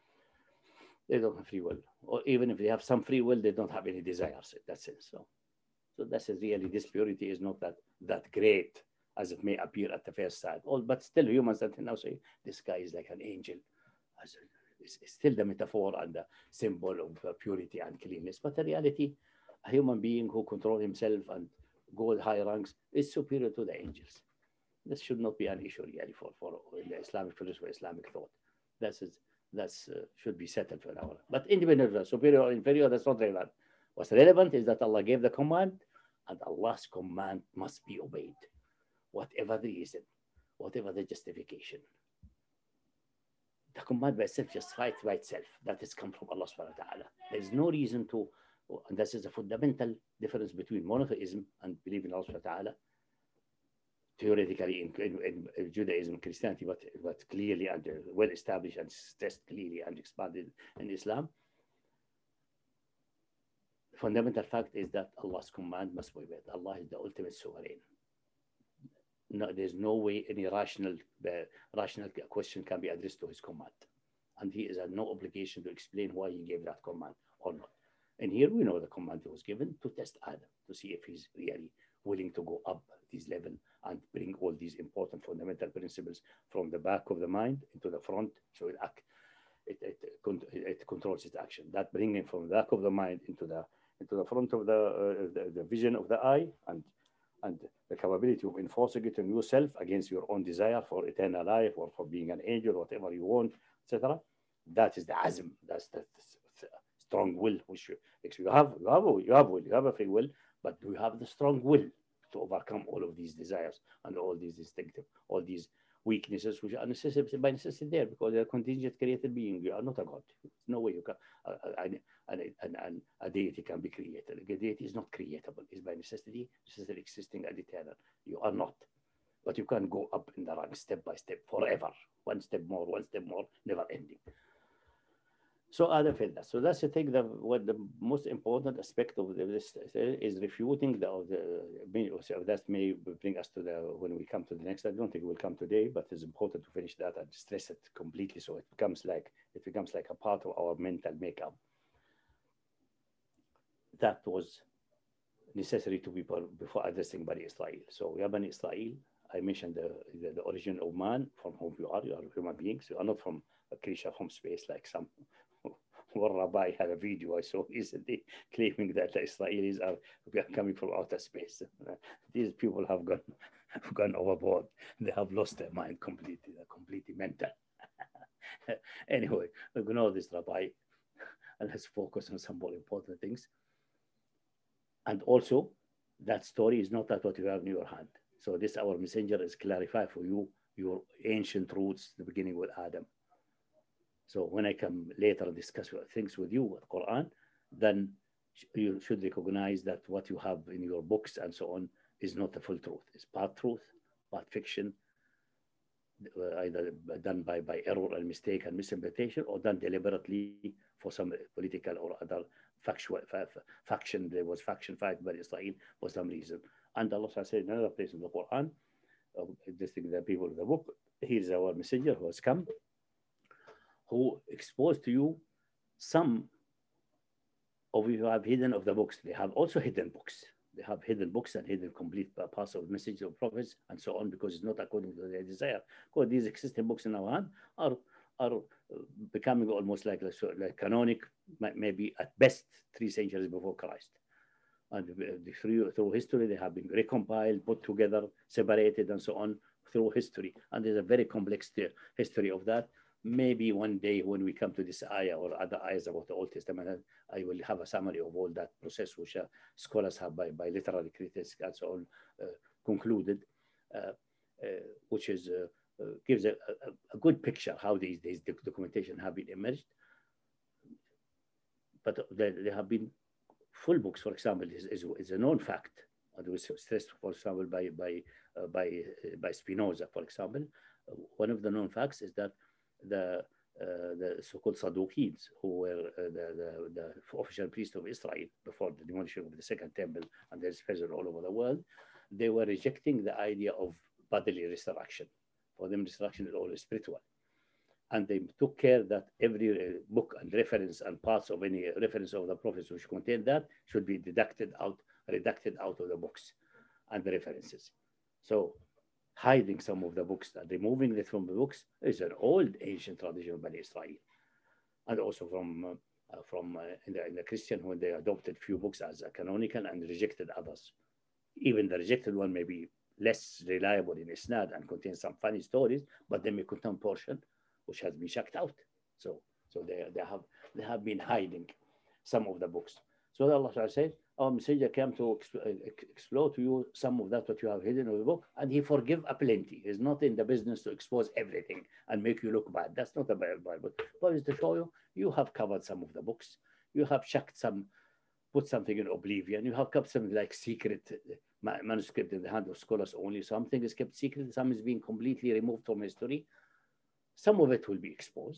Speaker 1: They don't have free will. Or even if they have some free will, they don't have any desires in that sense. So, so that's really, this purity is not that, that great as it may appear at the first sight. All, but still humans until now say, this guy is like an angel. As it's, it's still the metaphor and the symbol of uh, purity and cleanness. But in reality, a human being who controls himself and goes high ranks is superior to the angels. This should not be an issue really for, for the Islamic philosophy, Islamic thought. That's that's uh, should be settled for now. But independent of superior or inferior, that's not relevant. What's relevant is that Allah gave the command, and Allah's command must be obeyed, whatever the reason, whatever the justification. The command by itself justifies by itself. That has come from Allah subhanahu wa ta'ala. There is no reason to, and this is a fundamental difference between monotheism and believing in Allah subhanahu wa ta'ala. Theoretically in, in, in Judaism, Christianity, but, but clearly and uh, well established and stressed clearly and expanded in Islam. The fundamental fact is that Allah's command must be obeyed. Allah is the ultimate sovereign. No, there's no way any rational, uh, rational question can be addressed to his command. and he is under no obligation to explain why he gave that command or not. And here we know the command was given to test Adam, to see if he's really willing to go up this level and bring all these important fundamental principles from the back of the mind into the front, so it act, it, it, it controls its action. That bringing from the back of the mind into the into the front of the, uh, the, the vision of the eye, and and the capability of enforcing it on yourself against your own desire for eternal life or for being an angel, whatever you want, et cetera. That is the azm. That's the, the strong will. Which you, you have, you have, you have will, you have a free will, but do you have the strong will to overcome all of these desires and all these distinctive, all these weaknesses which are necessary by necessity there, because they are contingent created being. You are not a god. There's no way you can. Uh, and, and, and, and a deity can be created. A deity is not creatable. It's by necessity, necessity existing and eternal. You are not. But you can go up in the rank step by step forever. One step more, one step more, never ending. So Adam felt that. So that's the thing that what the most important aspect of this is refuting the, the so that may bring us to the, when we come to the next, I don't think we'll come today, but it's important to finish that and stress it completely so it becomes like, it becomes like a part of our mental makeup. That was necessary to be before addressing Bani Israel. So we have Bani Israel. I mentioned the, the, the origin of man, from whom you are. You are human beings. You are not from a creature from space like some. One rabbi had a video I saw recently claiming that the Israelis are coming from outer space. These people have gone, have gone overboard. They have lost their mind completely. They're completely mental. Anyway, ignore this rabbi and let's focus on some more important things. And also, that story is not that what you have in your hand. So this, our messenger, is clarify for you your ancient roots, the beginning with Adam. So when I come later discuss things with you with Quran, then you should recognize that what you have in your books and so on is not the full truth. It's part truth, part fiction, uh, either done by, by error and mistake and misinterpretation, or done deliberately for some political or other factual faction. There was faction fight by Israel for some reason. And Allah said in another place in the Quran, uh, this thing, the people of the book, here's our messenger who has come, who exposed to you some of you have hidden of the books. They have also hidden books. They have hidden books and hidden complete parts of messages of prophets and so on, because it's not according to their desire. Because these existing books in our hand are, are becoming almost like, like canonic, maybe at best three centuries before Christ. And through, through history, they have been recompiled, put together, separated, and so on through history. And there's a very complex history of that. Maybe one day when we come to this ayah or other ayahs about the Old Testament, I will have a summary of all that process, which uh, scholars have by, by literary critics and so on uh, concluded, uh, uh, which is uh, uh, gives a, a, a good picture how these days the documentation have been emerged. But there, there have been full books, for example, is, is, is a known fact. It was stressed, for example, by by uh, by uh, by Spinoza, for example. Uh, one of the known facts is that the uh, the so-called Sadducees, who were uh, the, the the official priests of Israel before the demolition of the Second Temple, and they're present all over the world, they were rejecting the idea of bodily resurrection. For them, resurrection is always spiritual. And they took care that every uh, book and reference and parts of any reference of the prophets which contain that should be deducted out, redacted out of the books and the references. So hiding some of the books and removing it from the books is an old ancient tradition of Bani Israel. And also from, uh, from uh, in, the, in the Christian, when they adopted few books as a canonical and rejected others. Even the rejected one may be less reliable in isnad and contain some funny stories, but they may contain portion which has been checked out. So, so they, they, have, they have been hiding some of the books. So Allah said, our messenger came to explore to you some of that what you have hidden in the book, and he forgive a plenty. He's not in the business to expose everything and make you look bad. That's not a Bible. But it's to show you, you have covered some of the books. You have checked some, put something in oblivion. You have kept something like secret manuscript in the hand of scholars only. Something is kept secret. Some is being completely removed from history. Some of it will be exposed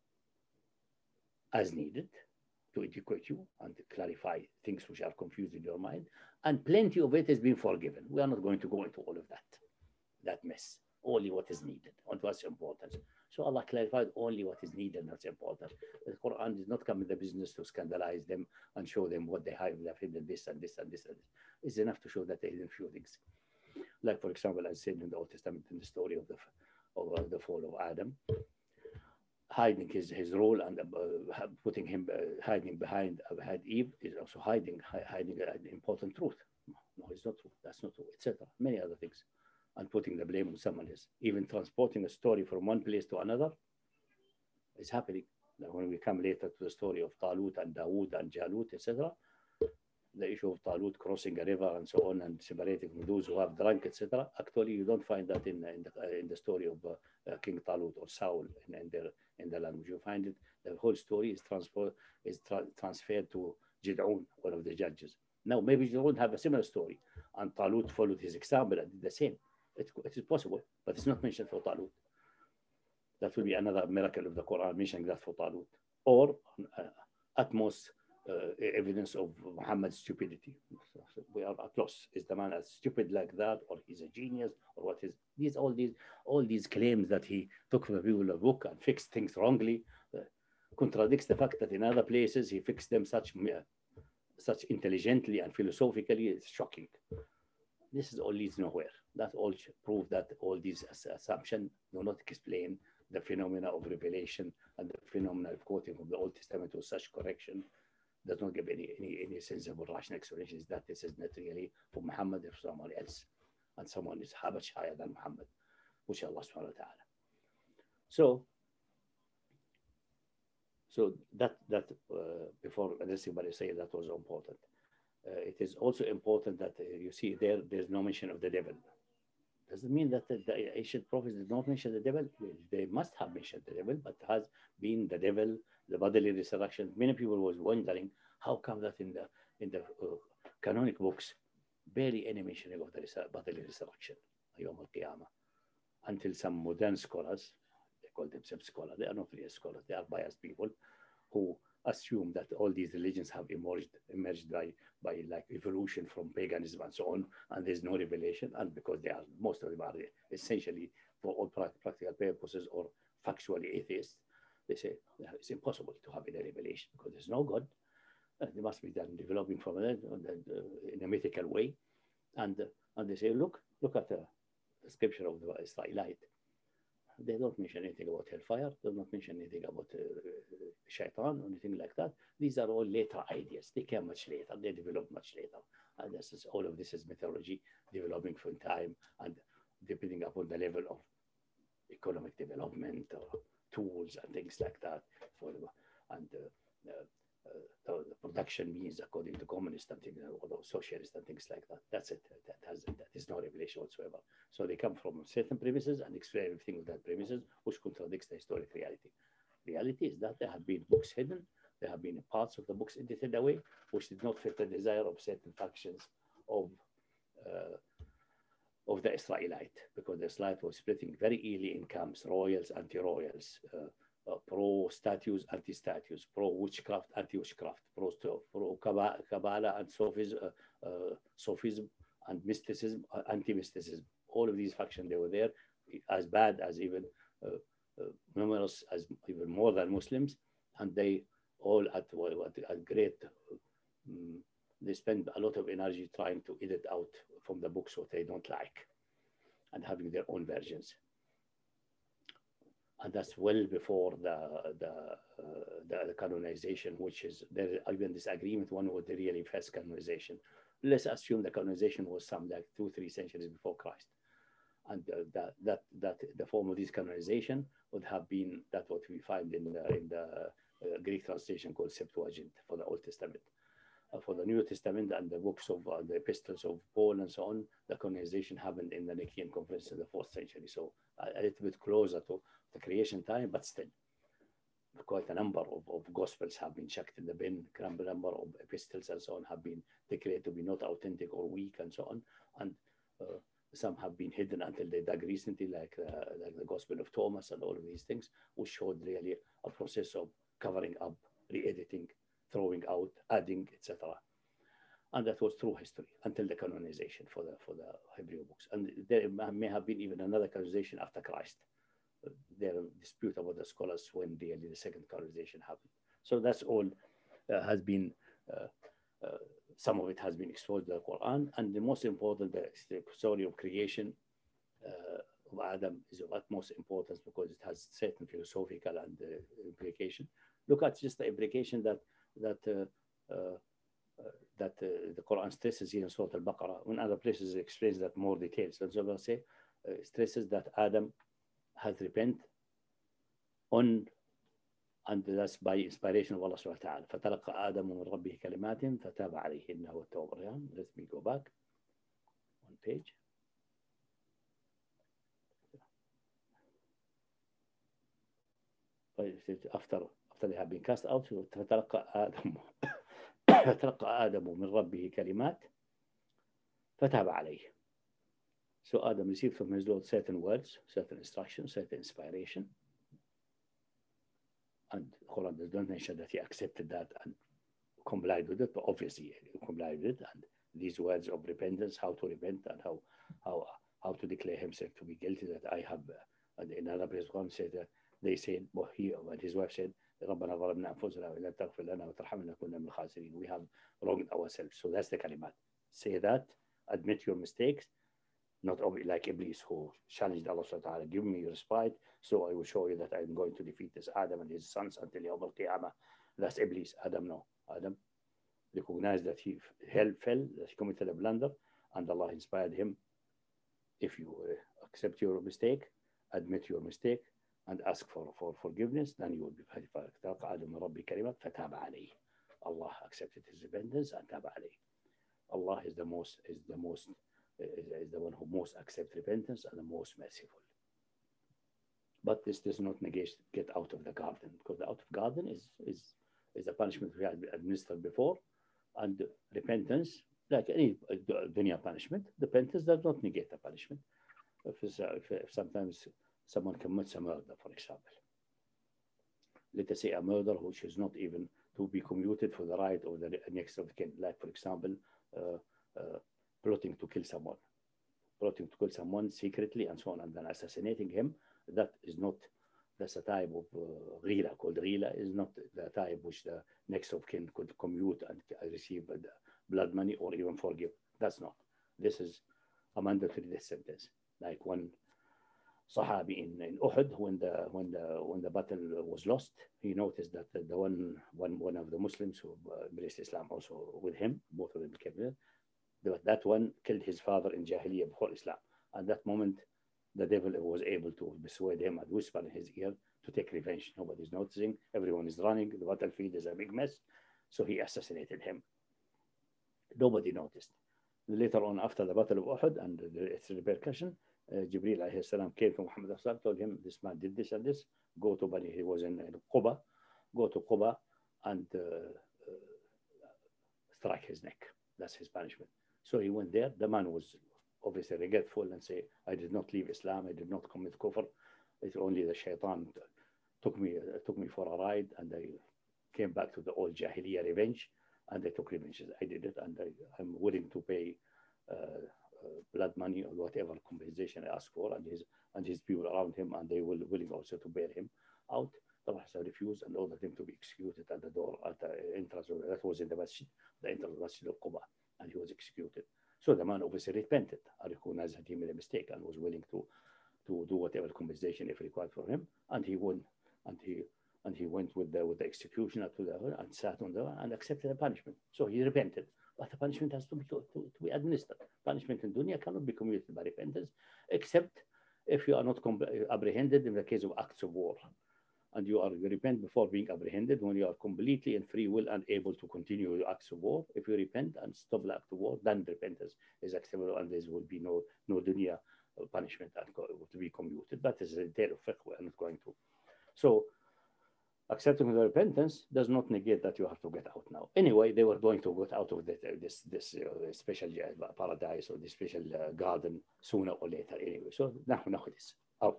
Speaker 1: as needed to educate you and to clarify things which are confused in your mind. And plenty of it has been forgiven. We are not going to go into all of that, that mess. only what is needed and what's important. So Allah clarified only what is needed and what's important. The Quran does not come in the business to scandalize them and show them what they have, they've hidden this and this and this and this. It's enough to show that they hidden few things. Like, for example, as said in the Old Testament, in the story of the of uh, the fall of Adam, hiding his, his role and uh, putting him uh, hiding behind uh, behind Eve is also hiding hiding an important truth. No, it's not true. That's not true, et cetera. Many other things, and putting the blame on someone else. Even transporting a story from one place to another is happening. Like when we come later to the story of Talut and Dawood and Jalut, et cetera, the issue of Talut crossing a river and so on and separating from those who have drunk, et cetera. Actually, you don't find that in in the, uh, in the story of uh, uh, King Talut or Saul in, in their in the language. You find it. The whole story is transfer is tra transferred to Jid'un, one of the judges. Now, maybe Jid'un have a similar story, and Talut followed his example and did the same. It, it is possible, but it's not mentioned for Talut. That will be another miracle of the Quran mentioning that for Talut, or uh, at most uh, evidence of Muhammad's stupidity. So, so we are at loss. Is the man as stupid like that, or he's a genius, or what is these? All these, all these claims that he took from the people of the book and fixed things wrongly uh, contradicts the fact that in other places he fixed them such uh, such intelligently and philosophically. It's shocking. This is all leads nowhere. That all prove that all these assumptions do not explain the phenomena of revelation, and the phenomena of quoting from the Old Testament with such correction does not give any, any, any sensible rational explanations that this is not really for Muhammad or someone else, and someone is much higher than Muhammad, which Allah subhanahu wa ta'ala. So, so that, that uh, before anybody say that was important. Uh, it is also important that uh, you see there, there's no mention of the devil. Doesn't mean that the, the ancient prophets did not mention the devil. They must have mentioned the devil, but has been the devil, the bodily resurrection. Many people was wondering how come that in the in the uh, canonic books, barely any mention about the bodily resurrection, Yom al-Qiyamah, until some modern scholars, they call themselves scholars, they are not really scholars, they are biased people who assume that all these religions have emerged emerged by by like evolution from paganism and so on, and there's no revelation, and because they are most of them are essentially for all practical purposes or factually atheists, they say yeah, it's impossible to have any revelation because there's no God. Uh, they must be done developing from it uh, in a mythical way, and uh, and they say look look at the, the scripture of the Israelite. They don't mention anything about hellfire. They don't mention anything about uh, shaitan or anything like that. These are all later ideas. They came much later. They developed much later. And this is, all of this is mythology developing from time and depending upon the level of economic development or tools and things like that. For and uh, uh, uh, the production means according to communist and things, or socialist and things like that. That's it. That has that is no revelation whatsoever. So they come from certain premises and explain everything with that premises, which contradicts the historic reality. Reality is that there have been books hidden, there have been parts of the books edited away, which did not fit the desire of certain factions of uh, of the Israelite, because the Israelite was splitting very early in camps, royals, anti-royals, uh, uh, pro-statues, anti-statues, pro-witchcraft, anti-witchcraft, pro-Kabbalah and Sufism, uh, uh, Sufism and mysticism, uh, anti-mysticism. All of these factions, they were there, as bad as even uh, uh, numerous, as even more than Muslims, and they all at, at, at great, um, they spend a lot of energy trying to edit out from the books what they don't like and having their own versions. And that's well before the the, uh, the, the canonization, which is there even this agreement one with the really first canonization. Let's assume the canonization was some like two, three centuries before Christ. And uh, that, that, that the form of this canonization would have been that what we find in the, in the uh, Greek translation called Septuagint for the Old Testament. Uh, for the New Testament and the books of uh, the epistles of Paul and so on, the canonization happened in the Nicaean Conference in the fourth century. So uh, a little bit closer to the creation time, but still quite a number of, of gospels have been checked in the bin, a number of epistles and so on have been declared to be not authentic or weak and so on. And uh, some have been hidden until they dug recently, like, uh, like the Gospel of Thomas and all of these things, which showed really a process of covering up, re-editing, throwing out, adding, et cetera. And that was true history until the canonization for the for the Hebrew books. And there may have been even another canonization after Christ. There are dispute about the scholars when really the second canonization happened. So that's all uh, has been, uh, uh, some of it has been exposed to the Quran. And the most important, the, the story of creation uh, of Adam is of utmost importance because it has certain philosophical and uh, implication. Look at just the implication that that uh, uh, uh, that uh, the Quran stresses here in Surah Al-Baqarah. In other places, it explains that more details. So I'm going to say, uh, stresses that Adam has repent on, and that's by inspiration of Allah subhanahu wa ta'ala. فَتَلَقَّى آدَمُ مِنْ رَبِّهِ كَلِمَاتٍ فَتَابَ عَلَيْهِ إِنَّهُ التَّوَّابُ الرَّحِيمُ. Let me go back one page. After after they have been cast out, فَتَلَقَّى آدَمُ فتلقى آدم من ربه كلمات فتاب عليه. So Adam received from his Lord certain words, certain instructions, certain inspiration. And the Quran does not mention that he accepted that and complied with it, but obviously he complied with it. And these words of repentance, how to repent and how how how to declare himself to be guilty, that I have, uh, and in another place, Quran said that they said, well, he and his wife said, ربنا ظلمنا أنفسنا وإن لم تغفر لنا وترحمنا لنكونن من الخاسرين. We have wronged ourselves. So that's the kalimat. Say that, admit your mistakes, not like Iblis who challenged Allah subhanahu wa ta'ala, give me your respite, so I will show you that I'm going to defeat this Adam and his sons until Yawm al-Qiyamah. That's Iblis. Adam, no. Adam recognized that he hell fell, that he committed a blunder, and Allah inspired him. If you uh, accept your mistake, admit your mistake, and ask for, for forgiveness, then you will be pacified. Allah accepted his repentance and taba alayhi. Allah is the most is the most is, is the one who most accepts repentance and the most merciful. But this does not negate get out of the garden, because the out of garden is is is a punishment we had administered before, and repentance, like any dunya punishment, repentance does not negate the punishment. If, it's, uh, if, if sometimes someone commits a murder, for example. Let us say a murder which is not even to be commuted for the right of the next of kin. Like, for example, uh, uh, plotting to kill someone, plotting to kill someone secretly and so on, and then assassinating him. That is not, that's a type of uh, ghila, called ghila, is not the type which the next of kin could commute and receive blood money or even forgive. That's not. This is a mandatory death sentence. Like one Sahabi in, in Uhud, when the when the when the battle was lost, he noticed that the, the one one one of the Muslims who uh, embraced Islam also with him, both of them came there. That one killed his father in Jahiliyyah before Islam. At that moment, the devil was able to persuade him and whisper in his ear to take revenge. Nobody's noticing. Everyone is running. The battlefield is a big mess. So he assassinated him. Nobody noticed. Later on, after the Battle of Uhud and its repercussion, uh, Jibreel alayhi salam came to Muhammad sallallahu alaihi wasallam, told him, this man did this and this. Go to Bani, he was in, in Quba. Go to Quba and uh, uh, strike his neck. That's his punishment. So he went there. The man was obviously regretful and say, I did not leave Islam. I did not commit kufr. It's only the shaitan took me uh, took me for a ride, and I came back to the old Jahiliyyah revenge, and I took revenge. I did it, and I, I'm willing to pay uh, uh, blood money or whatever compensation I asked for, and his and his people around him, and they were willing also to bail him out. The Prophet refused and ordered him to be executed at the door, at the entrance. That was in the masjid, the entrance of Masjid al-Quba, and he was executed. So the man obviously repented, I recognized that he made a mistake and was willing to, to do whatever compensation if required for him, and he won, and he and he went with the with the executioner to the and sat on the and accepted the punishment. So he repented, but the punishment has to be to, to, to be administered. Punishment in dunya cannot be commuted by repentance, except if you are not apprehended in the case of acts of war, and you are you repent before being apprehended when you are completely in free will and able to continue your acts of war. If you repent and stop the act of war, then repentance is acceptable, and there will be no no dunya punishment to be commuted. That is a detail of fiqh. We are not going to. So accepting the repentance does not negate that you have to get out now. Anyway, they were going to get out of the, this this uh, special paradise or this special uh, garden sooner or later. Anyway, so now now it is out.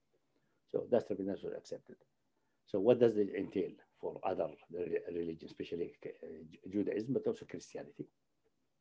Speaker 1: So that's the repentance was accepted. So what does it entail for other religions, especially uh, Judaism, but also Christianity?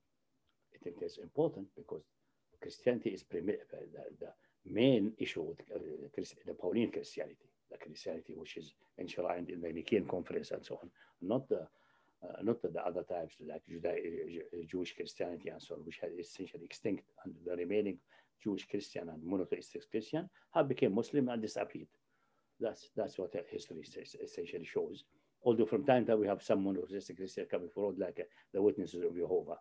Speaker 1: think it's important because Christianity is the, the main issue with uh, the Pauline Christianity, the Christianity which is enshrined in the Nicene Conference and so on, not the uh, not the, the other types like Judeo, Jewish Christianity and so on, which had essentially extinct, and the remaining Jewish Christian and monotheistic Christian have become Muslim and disappeared. That's that's what history essentially shows. Although from time to time we have some monotheistic Christian coming forward, like uh, the Witnesses of Jehovah.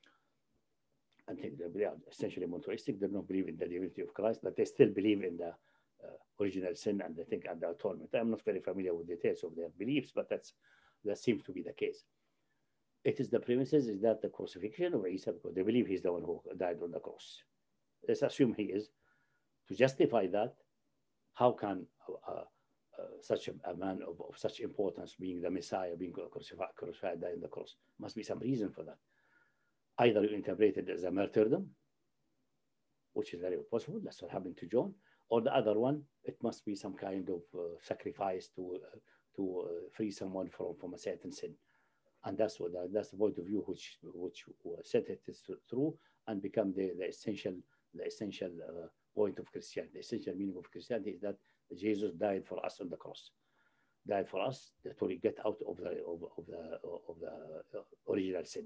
Speaker 1: I think they are essentially monotheistic. They don't believe in the divinity of Christ, but they still believe in the uh, original sin and they think and the atonement. I'm not very familiar with details of their beliefs, but that's that seems to be the case. It is the premises is that the crucifixion of Isa, because they believe he's the one who died on the cross. Let's assume he is. To justify that, how can uh, uh, such a, a man of, of such importance, being the Messiah, being crucified, crucified, died on the cross? Must be some reason for that. Either you interpret it as a martyrdom, which is very possible. That's what happened to John. Or the other one, it must be some kind of uh, sacrifice to uh, to uh, free someone from, from a certain sin. And that's what the, that's the point of view which which set it through and become the, the essential the essential uh, point of Christianity. The essential meaning of Christianity is that Jesus died for us on the cross, died for us to get out of the of, of the of the original sin.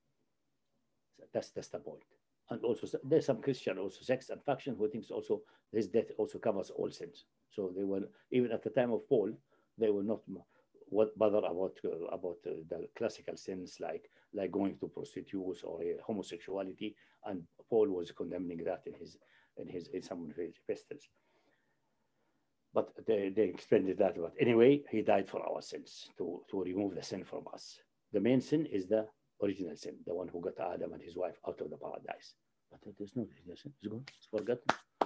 Speaker 1: So that's that's the point. And also there's some Christian also sects and factions who thinks also this death also covers all sins. So they were even at the time of Paul, they were not what bother about uh, about uh, the classical sins like like going to prostitutes or uh, homosexuality, and Paul was condemning that in his in his in some of his epistles. But they, they explained that. But anyway, he died for our sins to to remove the sin from us. The main sin is the original sin, the one who got Adam and his wife out of the paradise. But there's no original sin; it's gone, it's forgotten.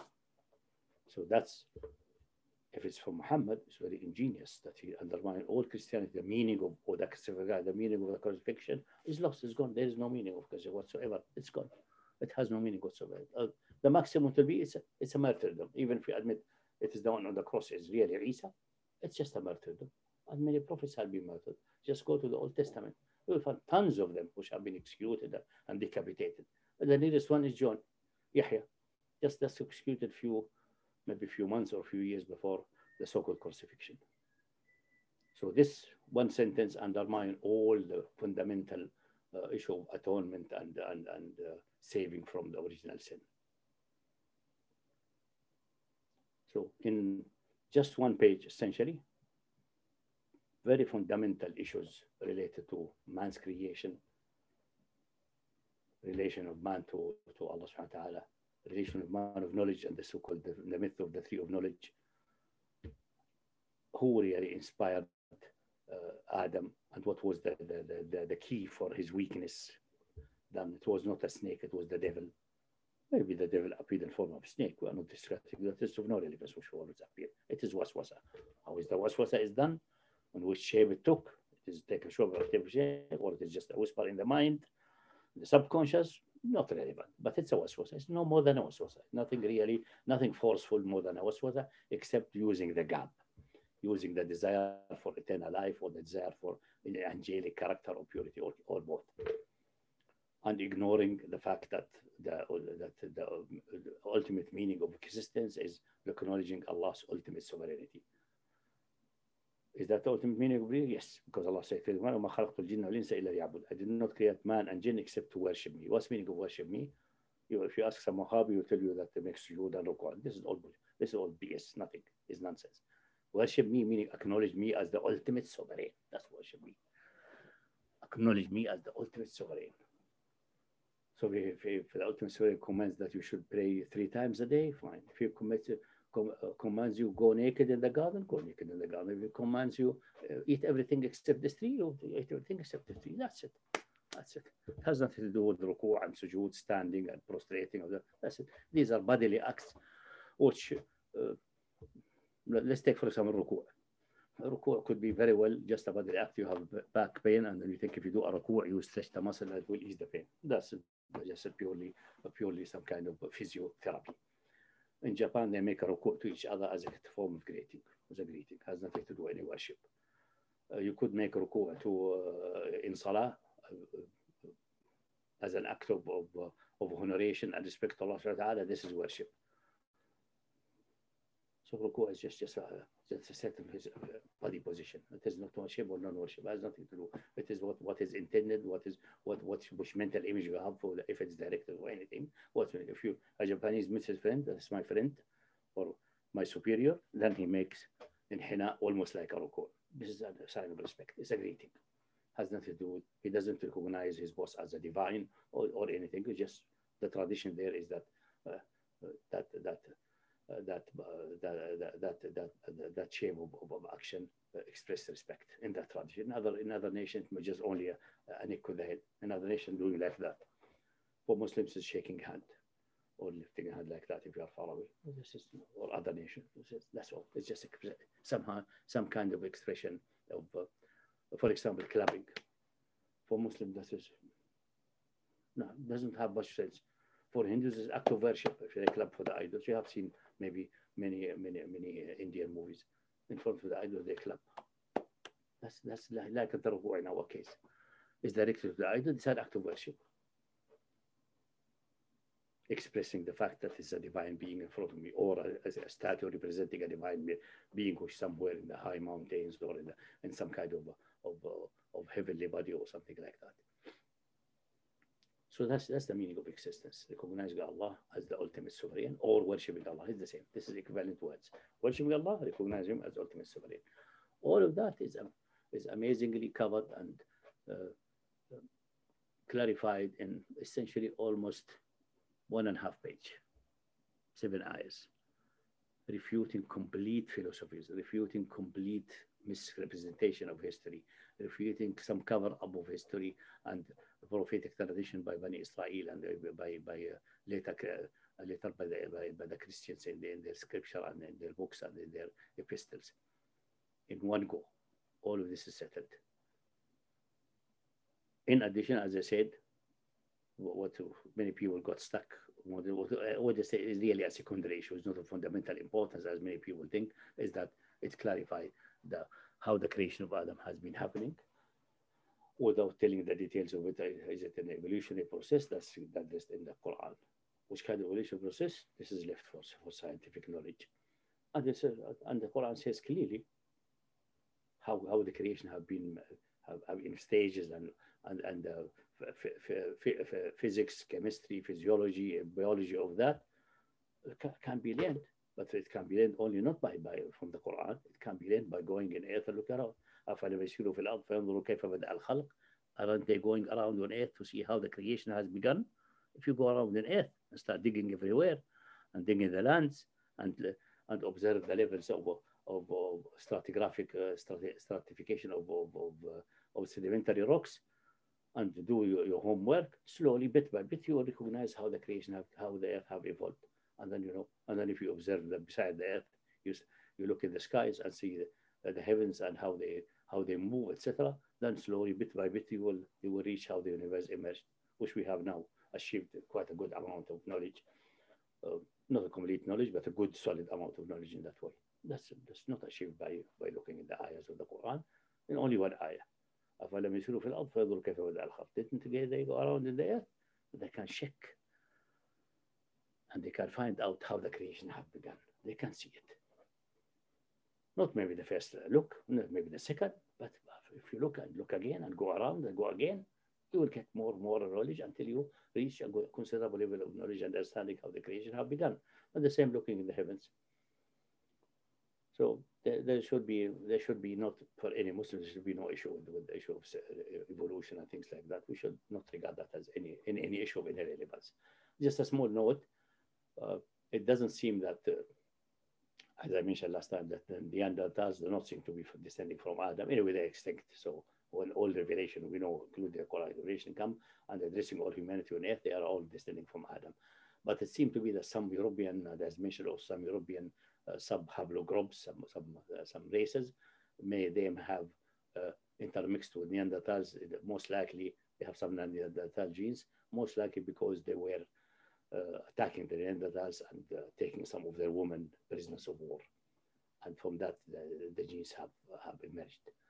Speaker 1: So that's. If it's from Muhammad, it's very ingenious that he undermined all Christianity. The meaning of or the, the meaning of the crucifixion is lost, it's gone. There is no meaning of crucifixion whatsoever. It's gone. It has no meaning whatsoever. Uh, the maximum to be it's a, it's a martyrdom. Even if you admit it is the one on the cross is really Isa, it's just a martyrdom. And many prophets have been murdered. Just go to the Old Testament. You will find tons of them which have been executed and decapitated. But the nearest one is John, Yahya, just just executed few. maybe a few months or a few years before the so-called crucifixion. So this one sentence undermines all the fundamental uh, issue of atonement and, and, and uh, saving from the original sin. So in just one page, essentially, very fundamental issues related to man's creation, relation of man to, to Allah subhanahu wa ta'ala, relation of man of knowledge and the so-called the, the myth of the tree of knowledge. Who really inspired uh, Adam, and what was the, the, the, the key for his weakness? Then it was not a snake, it was the devil. Maybe the devil appeared in form of a snake. We are not discussing that. It's of no relevance which form it appeared. It is waswasa. How is the waswasa is done? In which shape it took? It is taken shape, or it is just a whisper in the mind, the subconscious. Not relevant, but it's a waswasa. It's no more than a waswasa. Nothing really, nothing forceful more than a waswasa, except using the gap, using the desire for eternal life or the desire for angelic character or purity or, or both, and ignoring the fact that the, that the ultimate meaning of existence is acknowledging Allah's ultimate sovereignty. Is that the ultimate meaning of it? Yes, because Allah said, I did not create man and jinn except to worship me. What's the meaning of worship me? You, if you ask some Wahhabi, he will tell you that they make sujood and ruku'. This is all this is all B S, nothing. It's nonsense. Worship me meaning acknowledge me as the ultimate sovereign. That's worship me. Acknowledge me as the ultimate sovereign. So if, if the ultimate sovereign commands that you should pray three times a day, fine. If you commit to commands you go naked in the garden, go naked in the garden. If it commands you uh, eat everything except the tree, you eat everything except the tree. That's it. That's it. It has nothing to do with ruku' and sujood, standing and prostrating. That's it. These are bodily acts which, uh, let's take for example ruku'. Ruku' could be very well just a bodily act. You have back pain and then you think if you do a ruku' you stretch the muscle and it will ease the pain. That's it. Just a purely, a purely some kind of physiotherapy. In Japan, they make a ruku' to each other as a form of greeting. As a greeting, has nothing to do with any worship. Uh, you could make ruku' to uh, in salah, uh, as an act of, of, uh, of honoration and respect to Allah subhanahu wa ta'ala, this is worship. So ruku is just, just, a, just a set of his uh, body position. It is not worship or non-worship. It has nothing to do. It is what, what is intended, what is what what which mental image you have for the, if it's directed or anything. What if you a Japanese meets his friend, that's my friend, or my superior, then he makes in henna almost like a ruku. This is a sign of respect. It's a greeting. Has nothing to do with, he doesn't recognize his boss as a divine or, or anything. It's just the tradition there is that uh, that that uh, that, uh, that that that that that that shape of, of action uh, express respect in that tradition. In other in other nations, just only a, a nick with the head. In other nations, doing like that. For Muslims, is shaking hand or lifting a hand like that if you are far away. This is, or other nations. That's all. It's just somehow some kind of expression of. Uh, For example, clapping. For Muslims, that is no, doesn't have much sense. For Hindus, it's act of worship. If they clap for the idols, you have seen maybe many, many, many Indian movies. In front of the idol, they clap. That's that's like, like a taruhu in our case. It's directed to the idol. It's an act of worship, expressing the fact that it's a divine being in front of me, or a, a statue representing a divine being who's somewhere in the high mountains or in, the, in some kind of of, uh, of heavenly body or something like that. So that's that's the meaning of existence. Recognizing Allah as the ultimate sovereign, or worshiping Allah is the same. This is equivalent words. Worshiping Allah, recognize Him as ultimate sovereign. All of that is um, is amazingly covered and uh, uh, clarified in essentially almost one and a half page, seven ayahs, refuting complete philosophies, refuting complete misrepresentation of history, refuting some cover-up of history and prophetic tradition by Bani Israel and by, by uh, later, uh, later by, the, by, by the Christians in, the, in their scripture and in their books and in their epistles. In one go, all of this is settled. In addition, as I said, what many people got stuck, what, what they say is really a secondary issue, it's not of fundamental importance as many people think, is that it clarifies the, how the creation of Adam has been happening without telling the details of it. Is it an evolutionary process? That's that is in the Quran. Which kind of evolutionary process? This is left for, for scientific knowledge. And, this, and the Quran says clearly how, how the creation have been have, have in stages and, and, and uh, physics, chemistry, physiology, and biology of that can be learned, but it can be learned only not by, by from the Quran. It can be learned by going in earth and look around. Aren't they going around on earth to see how the creation has begun? If you go around on earth and start digging everywhere and digging the lands and and observe the levels of of, of stratigraphic uh, stratification of of, of, uh, of sedimentary rocks, and do your, your homework, slowly, bit by bit, you will recognize how the creation, have, how the earth have evolved. And then, you know, and then if you observe them beside the earth, you, you look in the skies and see the, the heavens and how they how they move, et cetera. Then slowly, bit by bit, you will you will reach how the universe emerged, which we have now achieved quite a good amount of knowledge. Uh, not a complete knowledge, but a good solid amount of knowledge in that way. That's, that's not achieved by, by looking in the ayahs of the Quran, in only one ayah. أفلم يسيروا في الأرض فينظروا كيف بدأ الخلق. Didn't they go around in the earth? They can check and they can find out how the creation have begun. They can see it. Not maybe the first look, not maybe the second, but if you look and look again and go around and go again, you will get more and more knowledge until you reach a considerable level of knowledge and understanding how the creation have begun. And the same looking in the heavens. So there, there should be there should be not for any Muslim there should be no issue with, with the issue of evolution and things like that. We should not regard that as any any, any issue of any relevance. Just a small note. Uh, it doesn't seem that, uh, as I mentioned last time, that the Neanderthals do not seem to be descending from Adam. Anyway, they're extinct. So when all revelation we know, including the Quran revelation, come and addressing all humanity on earth, they are all descending from Adam. But it seemed to be that some European, uh, as mentioned, or some European uh, sub-haplogroups, some some uh, some races, may them have uh, intermixed with Neanderthals. Most likely, they have some Neanderthal genes. Most likely because they were uh, attacking the Neanderthals and uh, taking some of their women prisoners of war, and from that the, the genes have have emerged.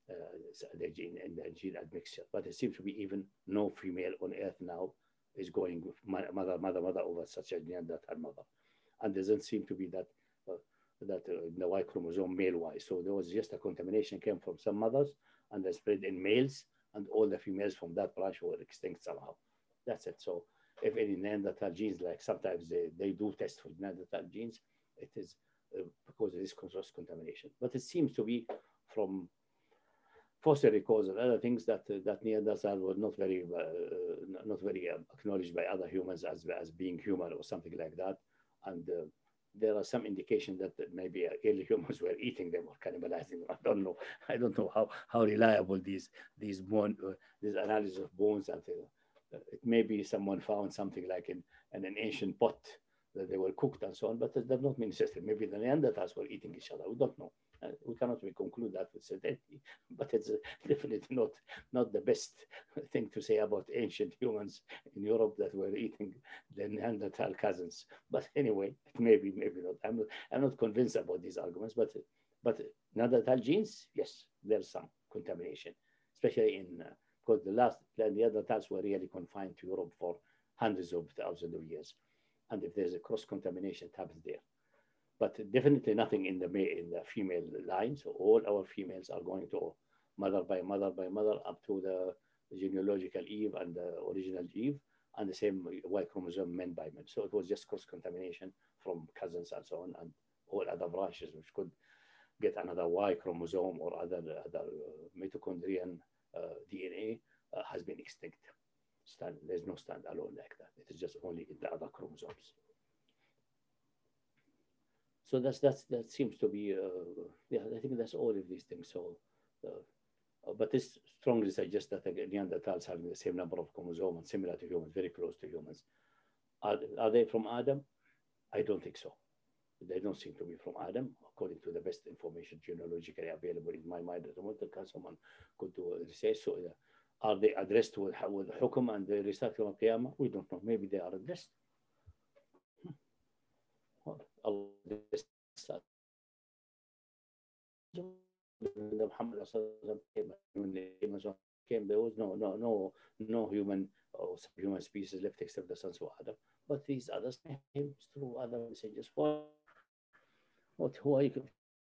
Speaker 1: uh, the gene and the gene admixture. But it seems to be even no female on Earth now is going with mother, mother, mother over such a Neanderthal mother. And there doesn't seem to be that uh, that uh, the Y chromosome male-wise. So there was just a contamination came from some mothers and they spread in males, and all the females from that branch were extinct somehow. That's it. So if any Neanderthal genes, like sometimes they, they do test for Neanderthal genes, it is uh, because of this cross contamination. But it seems to be from fossil records and other things that uh, that Neanderthal was not very uh, not very uh, acknowledged by other humans as as being human or something like that, and uh, there are some indication that maybe early humans were eating them or cannibalizing them. I don't know. I don't know how how reliable these these bone uh, this analysis of bones and uh, it may be someone found something like in, in an ancient pot that they were cooked and so on, but that does not mean necessarily. Maybe the Neanderthals were eating each other. We don't know. Uh, we cannot really conclude that with certainty, but it's uh, definitely not not the best thing to say about ancient humans in Europe that were eating the Neanderthal cousins. But anyway, maybe, maybe not. I'm not, I'm not convinced about these arguments, but but Neanderthal genes, yes, there's some contamination, especially in uh, because the last the Neanderthals were really confined to Europe for hundreds of thousands of years, and if there's a cross contamination, it happens there. But definitely nothing in the in the female line. So all our females are going to mother by mother by mother up to the genealogical Eve and the original Eve, and the same Y chromosome men by men. So it was just cross contamination from cousins and so on, and all other branches which could get another Y chromosome or other other uh, mitochondrial uh, D N A uh, has been extinct. Stand, there's no standalone like that. It is just only in the other chromosomes. So that's that's that seems to be uh, yeah. I think that's all of these things. So, uh, but this strongly suggests that the Neanderthals having the same number of chromosomes and similar to humans, very close to humans. Are, are they from Adam? I don't think so. They don't seem to be from Adam, according to the best information genealogically available in my mind at the moment. Someone could do a research. So, uh, are they addressed with with Hukum and the Risat al Qiyamah? We don't know. Maybe they are addressed. Allah Muhammad came, there was no no no no human or human species left except the sons of Adam. But these others came through other messages. What what who are you?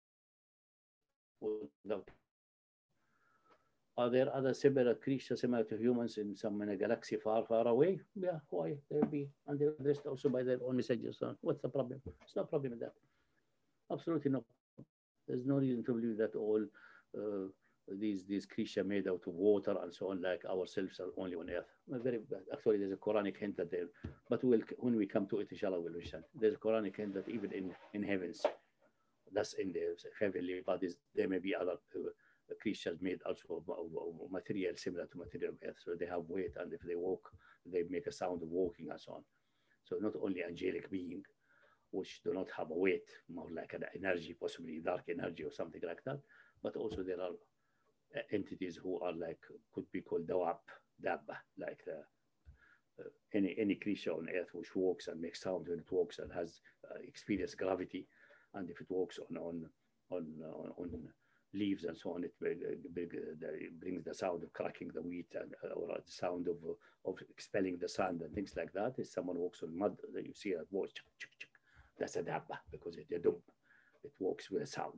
Speaker 1: Are there other similar creatures similar to humans in some in a galaxy far, far away? Yeah, why? They'll be, and they're addressed also by their own messages. So what's the problem? There's no problem with that. Absolutely no. There's no reason to believe that all uh, these these creatures made out of water and so on, like ourselves, are only on Earth. Very actually, there's a Quranic hint that there, but we'll, when we come to it, inshallah, we'll understand. There's a Quranic hint that even in in heavens, that's in the heavenly bodies, there may be other uh, creatures made also of, of, of material similar to material of Earth. So they have weight, and if they walk, they make a sound of walking and so on. So not only angelic being, which do not have a weight, more like an energy, possibly dark energy or something like that, but also there are entities who are like, could be called dawab, dabba, like the, uh, any any creature on Earth which walks and makes sound when it walks and has uh, experienced gravity, and if it walks on on on on, on leaves and so on, it, it brings the sound of cracking the wheat and or the sound of of expelling the sand and things like that. If someone walks on mud, you see a voice. That's a dabba because it, it walks with a sound.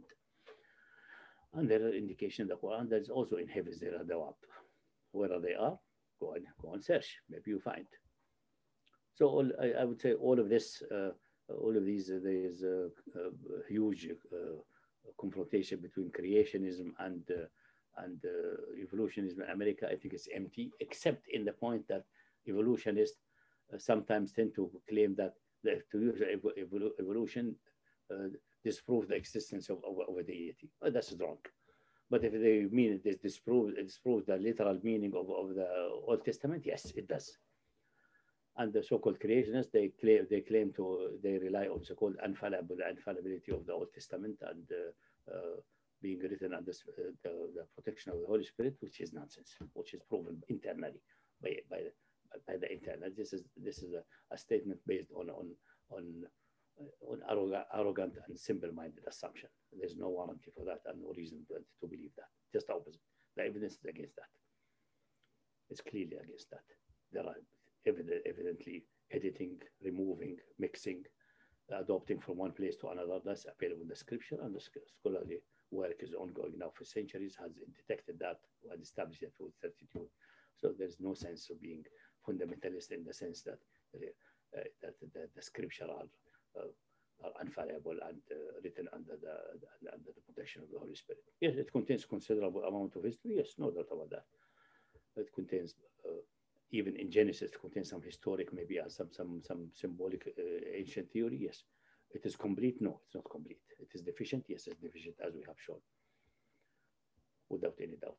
Speaker 1: And there are indications in the Quran. There's also in heavens there are dawab. Where they are, go and go and search. Maybe you find. So all, I, I would say all of this, uh, all of these, uh, there is a, a huge uh, confrontation between creationism and uh, and uh, evolutionism in America. I think it's empty, except in the point that evolutionists uh, sometimes tend to claim that the, to use evol evolution uh, disprove the existence of, of, of a deity. Well, that's wrong. But if they mean it is disprove, it disproves the literal meaning of, of the Old Testament, yes, it does. And the so-called creationists, they claim they claim to they rely on so-called infallible infallibility of the Old Testament and uh, uh, being written under uh, the, the protection of the Holy Spirit, which is nonsense, which is proven internally by by the, by the internet. This is this is a, a statement based on on on on arrogant, arrogant and simple-minded assumption. There's no warranty for that and no reason to, to believe that. Just the opposite. The evidence is against that. It's clearly against that. There are evident, evidently editing, removing, mixing, adopting from one place to another. That's available in the scripture, and the scholarly work is ongoing now for centuries, has detected that and established it with certitude. So there's no sense of being fundamentalist in the sense that, uh, that the, the scripture are, uh, are infallible and uh, written under the, the, under the protection of the Holy Spirit. Yes, it contains considerable amount of history. Yes, no doubt about that. It contains, uh, even in Genesis, it contains some historic, maybe uh, some, some, some symbolic uh, ancient theory. Yes. It is complete? No, it's not complete. It is deficient? Yes, it's deficient, as we have shown, without any doubt.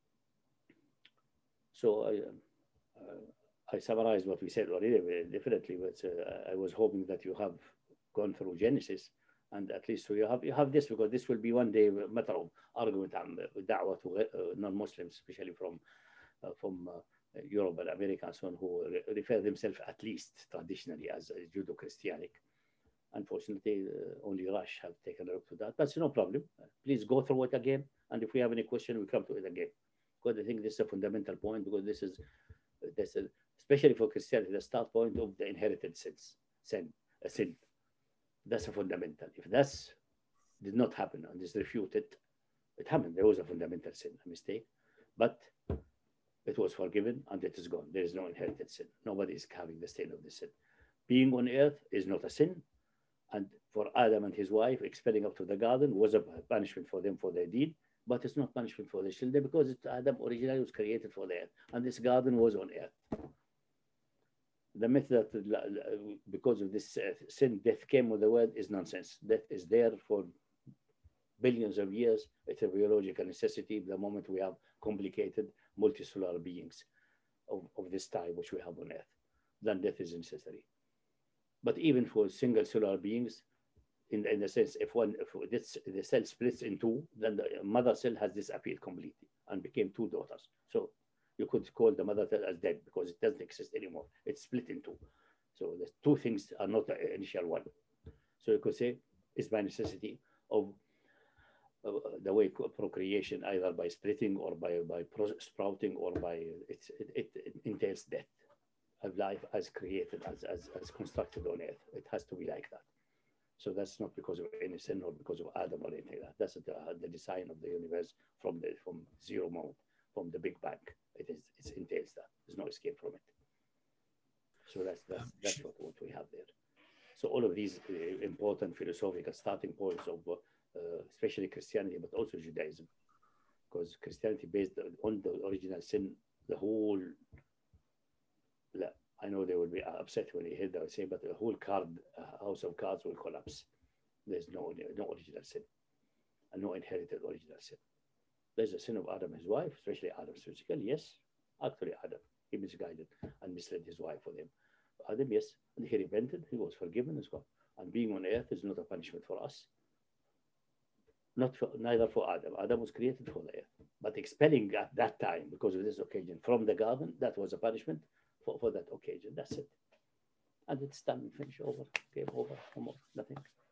Speaker 1: So I, uh, I summarized what we said already, definitely, but uh, I was hoping that you have gone through Genesis, and at least so you have you have this, because this will be one day a matter of argument and da'wah to uh, non-Muslims, especially from uh, from uh, Europe and America and so on, who re refer themselves at least traditionally as Judo-Christianic. Unfortunately, uh, only Rush have taken a look to that. That's no problem. Please go through it again, and if we have any question, we come to it again. Because I think this is a fundamental point, because this is, this is especially for Christianity, the start point of the inherited sins, sin, a sin. That's a fundamental. If that's did not happen and is refuted, it happened. There was a fundamental sin, a mistake, but it was forgiven and it is gone. There is no inherited sin. Nobody is having the stain of the sin. Being on earth is not a sin. And for Adam and his wife, expelling up to the garden was a punishment for them for their deed, but it's not punishment for the children, because it, Adam originally was created for the earth, and this garden was on earth. The myth that because of this sin, death came with the word is nonsense. Death is there for billions of years. It's a biological necessity. The moment we have complicated multicellular beings of, of this type, which we have on earth, then death is necessary. But even for single cellular beings, in, in the sense, if one, if this, the cell splits in two, then the mother cell has disappeared completely and became two daughters. So you could call the mother cell as dead because it doesn't exist anymore. It's split in two. So the two things are not the initial one. So you could say it's by necessity of uh, the way procreation, either by splitting or by, by sprouting or by, it's, it, it, it entails death of life as created, as, as, as constructed on earth. It has to be like that. So that's not because of any sin or because of Adam or anything like that. That's the, the design of the universe from the from zero mode, from the Big Bang. It is it entails that. There's no escape from it. So that's that's, that's what, what we have there. So all of these uh, important philosophical starting points of uh, especially Christianity, but also Judaism, because Christianity based on the original sin, the whole. I know they will be upset when they hear that I say, but the whole card uh, house of cards will collapse. There's no no original sin, and no inherited original sin. There's a sin of Adam and his wife, especially Adam's physical. Yes, actually Adam, he misguided and misled his wife for them. Adam, yes, and he repented. He was forgiven as well. And being on earth is not a punishment for us. Not for, neither for Adam. Adam was created for the earth, but expelling at that time because of this occasion from the garden, that was a punishment. For, for that occasion, that's it. And it's done, finish, over, game over, no more, nothing.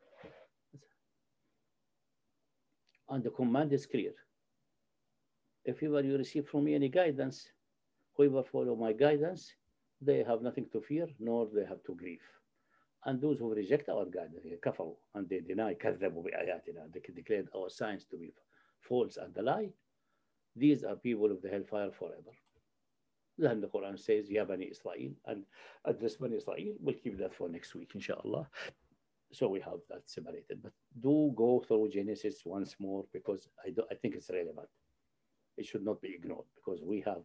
Speaker 1: And the command is clear. If ever you receive from me any guidance, whoever follow my guidance, they have nothing to fear, nor they have to grieve. And those who reject our guidance, kafaru, and they deny, kadhabu bi ayatina, they declared our signs to be false and a lie, these are people of the hellfire forever. Then the Quran says, Ya Bani Israel, and address Bani Israel. We'll keep that for next week, inshallah. So we have that separated. But do go through Genesis once more, because I, do, I think it's relevant. It should not be ignored, because we have,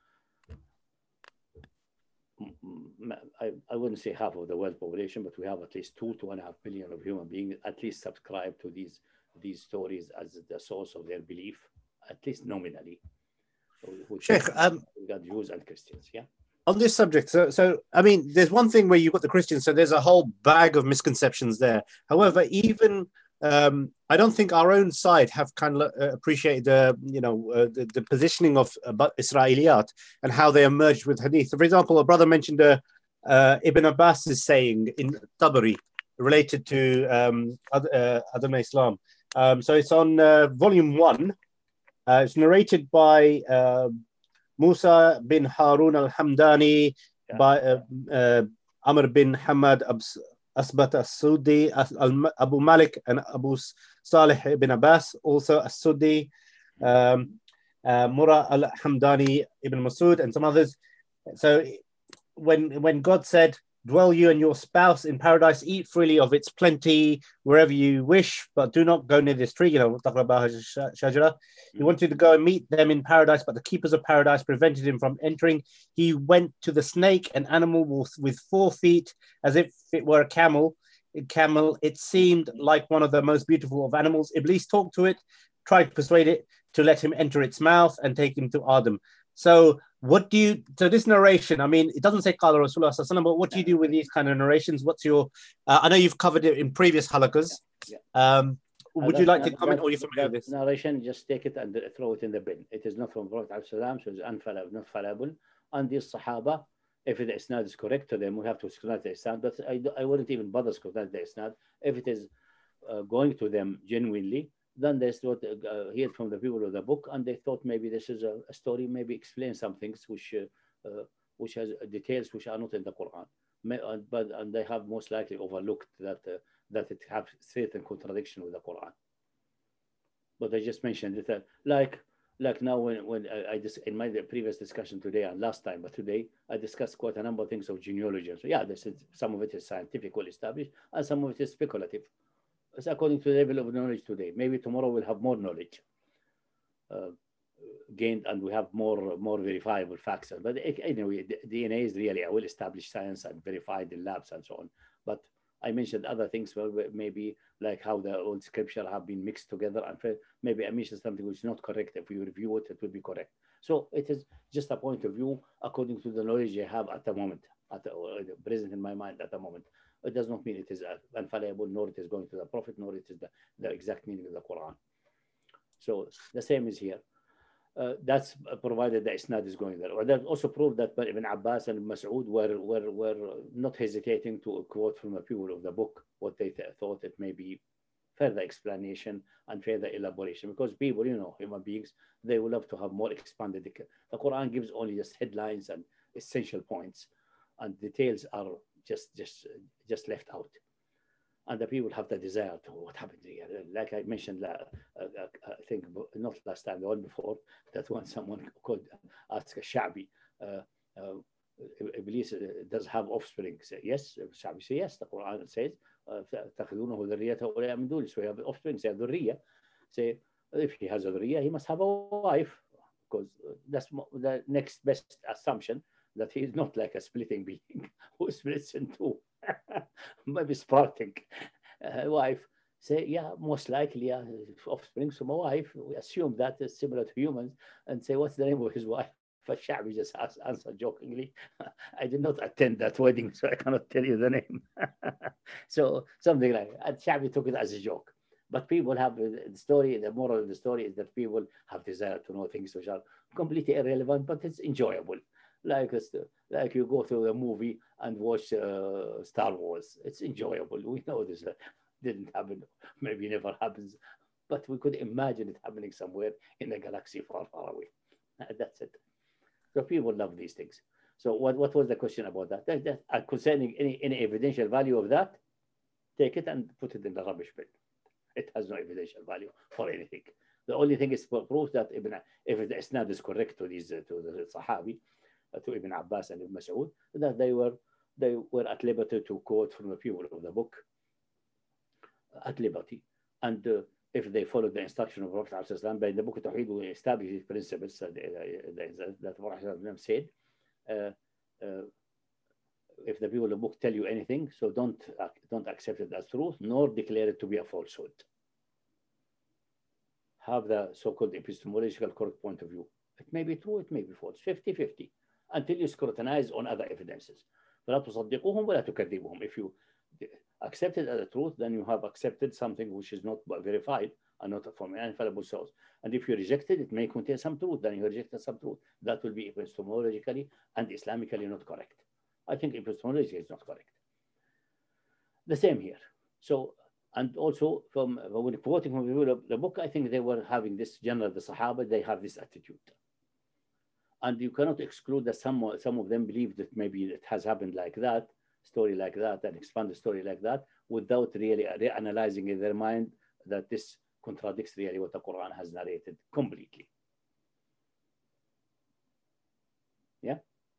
Speaker 1: I, I wouldn't say half of the world population, but we have at least two, two and a half billion of human beings at least subscribe to these, these stories as the source of their belief, at least nominally.
Speaker 3: Sheikh, um,
Speaker 1: we got Jews and Christians, yeah.
Speaker 3: On this subject, so, so I mean, there's one thing where you've got the Christians, so there's a whole bag of misconceptions there. However, even um, I don't think our own side have kind of uh, appreciated, uh, you know, uh, the, the positioning of uh, Israeliyat and how they emerged with Hadith. So for example, a brother mentioned uh, uh, Ibn Abbas is saying in Tabari related to um, uh, Adhan Islam. Um, so it's on uh, volume one. Uh, it's narrated by uh, Musa bin Harun al-Hamdani, yeah. by uh, uh, Amr bin Hamad Abs Asbat al-Sudi, Abu Malik, and Abu Salih ibn Abbas, also al-Sudi, um, uh, Murra al-Hamdani ibn Masud, and some others. So when when God said, dwell you and your spouse in paradise, eat freely of its plenty wherever you wish, but do not go near this tree, you know, Shajara. He wanted to go and meet them in paradise, but the keepers of paradise prevented him from entering. He went to the snake, an animal with four feet, as if it were a camel. A camel, it seemed like one of the most beautiful of animals. Iblis talked to it, tried to persuade it to let him enter its mouth and take him to Adam. So what do you, so this narration, I mean, it doesn't say Qala Rasulullah, but what do you do with these kind of narrations? What's your, uh, I know you've covered it in previous halakas. Yeah. Yeah. Um, would uh, you like to comment, or are you familiar with this?
Speaker 1: Narration, just take it and throw it in the bin. It is not from Prophet ﷺ, so it's unfallible, not fallible. And these Sahaba, if the isnad is correct to them, we have to scrutinize the isnad, but I, I wouldn't even bother scrutinize the isnad. If it is uh, going to them genuinely, then they thought, uh, heard from the people of the book, and they thought maybe this is a, a story, maybe explain some things which uh, uh, which has details which are not in the Quran. May, uh, but and they have most likely overlooked that uh, that it has certain contradiction with the Quran. But I just mentioned it, uh, like like now when when I, I just in my previous discussion today and last time, but today I discussed quite a number of things of genealogy. So yeah, this is, some of it is scientific, well established, and some of it is speculative. It's according to the level of knowledge today. Maybe tomorrow we'll have more knowledge uh, gained, and we have more more verifiable facts. But anyway, D N A is really a well-established science and verified in labs and so on. But I mentioned other things, well, maybe like how the old scripture have been mixed together, and maybe I mentioned something which is not correct. If you review it, it will be correct. So it is just a point of view according to the knowledge I have at the moment, at the, present in my mind at the moment. It does not mean it is infallible, nor it is going to the Prophet, nor it is the, the exact meaning of the Quran. So the same is here. Uh, that's provided the isnad is going there. Or that also proved that Ibn Abbas and Mas'ud were, were, were not hesitating to quote from the people of the book what they th thought it may be further explanation and further elaboration. Because people, you know, human beings, they will love to have more expanded. The Quran gives only just headlines and essential points, and details are just just just left out, and the people have the desire to what happened here. Like I mentioned, uh, uh, I think not last time, the one before, that when someone could ask a Sha'bi, uh, uh, Iblis does have offspring. Say yes, Sha'bi say yes. The Quran says, "تأخذونه ذريته ولا من دونه." So he have offspring. Say ذرية. Say if he has a ذرية, he must have a wife, because that's the next best assumption, that he is not like a splitting being who splits in two. Maybe sparking a wife. Say, yeah, most likely, yeah, offspring from a wife. We assume that is similar to humans, and say, what's the name of his wife? But Sha'bi just answered jokingly, I did not attend that wedding, so I cannot tell you the name. So something like that. Sha'bi took it as a joke. But people have the story, the moral of the story is that people have desire to know things which are completely irrelevant, but it's enjoyable. Like, like you go to a movie and watch uh, Star Wars. It's enjoyable. We know this uh, didn't happen, maybe never happens, but we could imagine it happening somewhere in a galaxy far, far away. That's it. So people love these things. So what, what was the question about that? that, that uh, concerning any, any evidential value of that, take it and put it in the rubbish bin. It has no evidential value for anything. The only thing is for proof that Ibn, if the isnad is correct to these uh, to the Sahabi, to Ibn Abbas and Ibn Mas'ud, that they were they were at liberty to quote from the people of the book at liberty, and uh, if they followed the instruction of Prophet ﷺ, by the book of Tawheed, we establish these principles uh, that Prophet ﷺ said. Uh, uh, if the people of the book tell you anything, so don't uh, don't accept it as truth, nor declare it to be a falsehood. Have the so-called epistemological correct point of view. It may be true, it may be false, fifty fifty. Until you scrutinize on other evidences. فلا تصدقوهم ولا تكذبوهم. If you accept it as a truth, then you have accepted something which is not verified and not from an infallible source. And if you reject it, it may contain some truth, then you rejected some truth. That will be epistemologically and Islamically not correct. I think epistemologically is not correct. The same here. So And also from when quoting from the, the book, I think they were having this general, the Sahaba, they have this attitude. And you cannot exclude that some, some of them believe that maybe it has happened like that, story like that, and expand the story like that, without really reanalyzing in their mind that this contradicts really what the Quran has narrated completely. Yeah?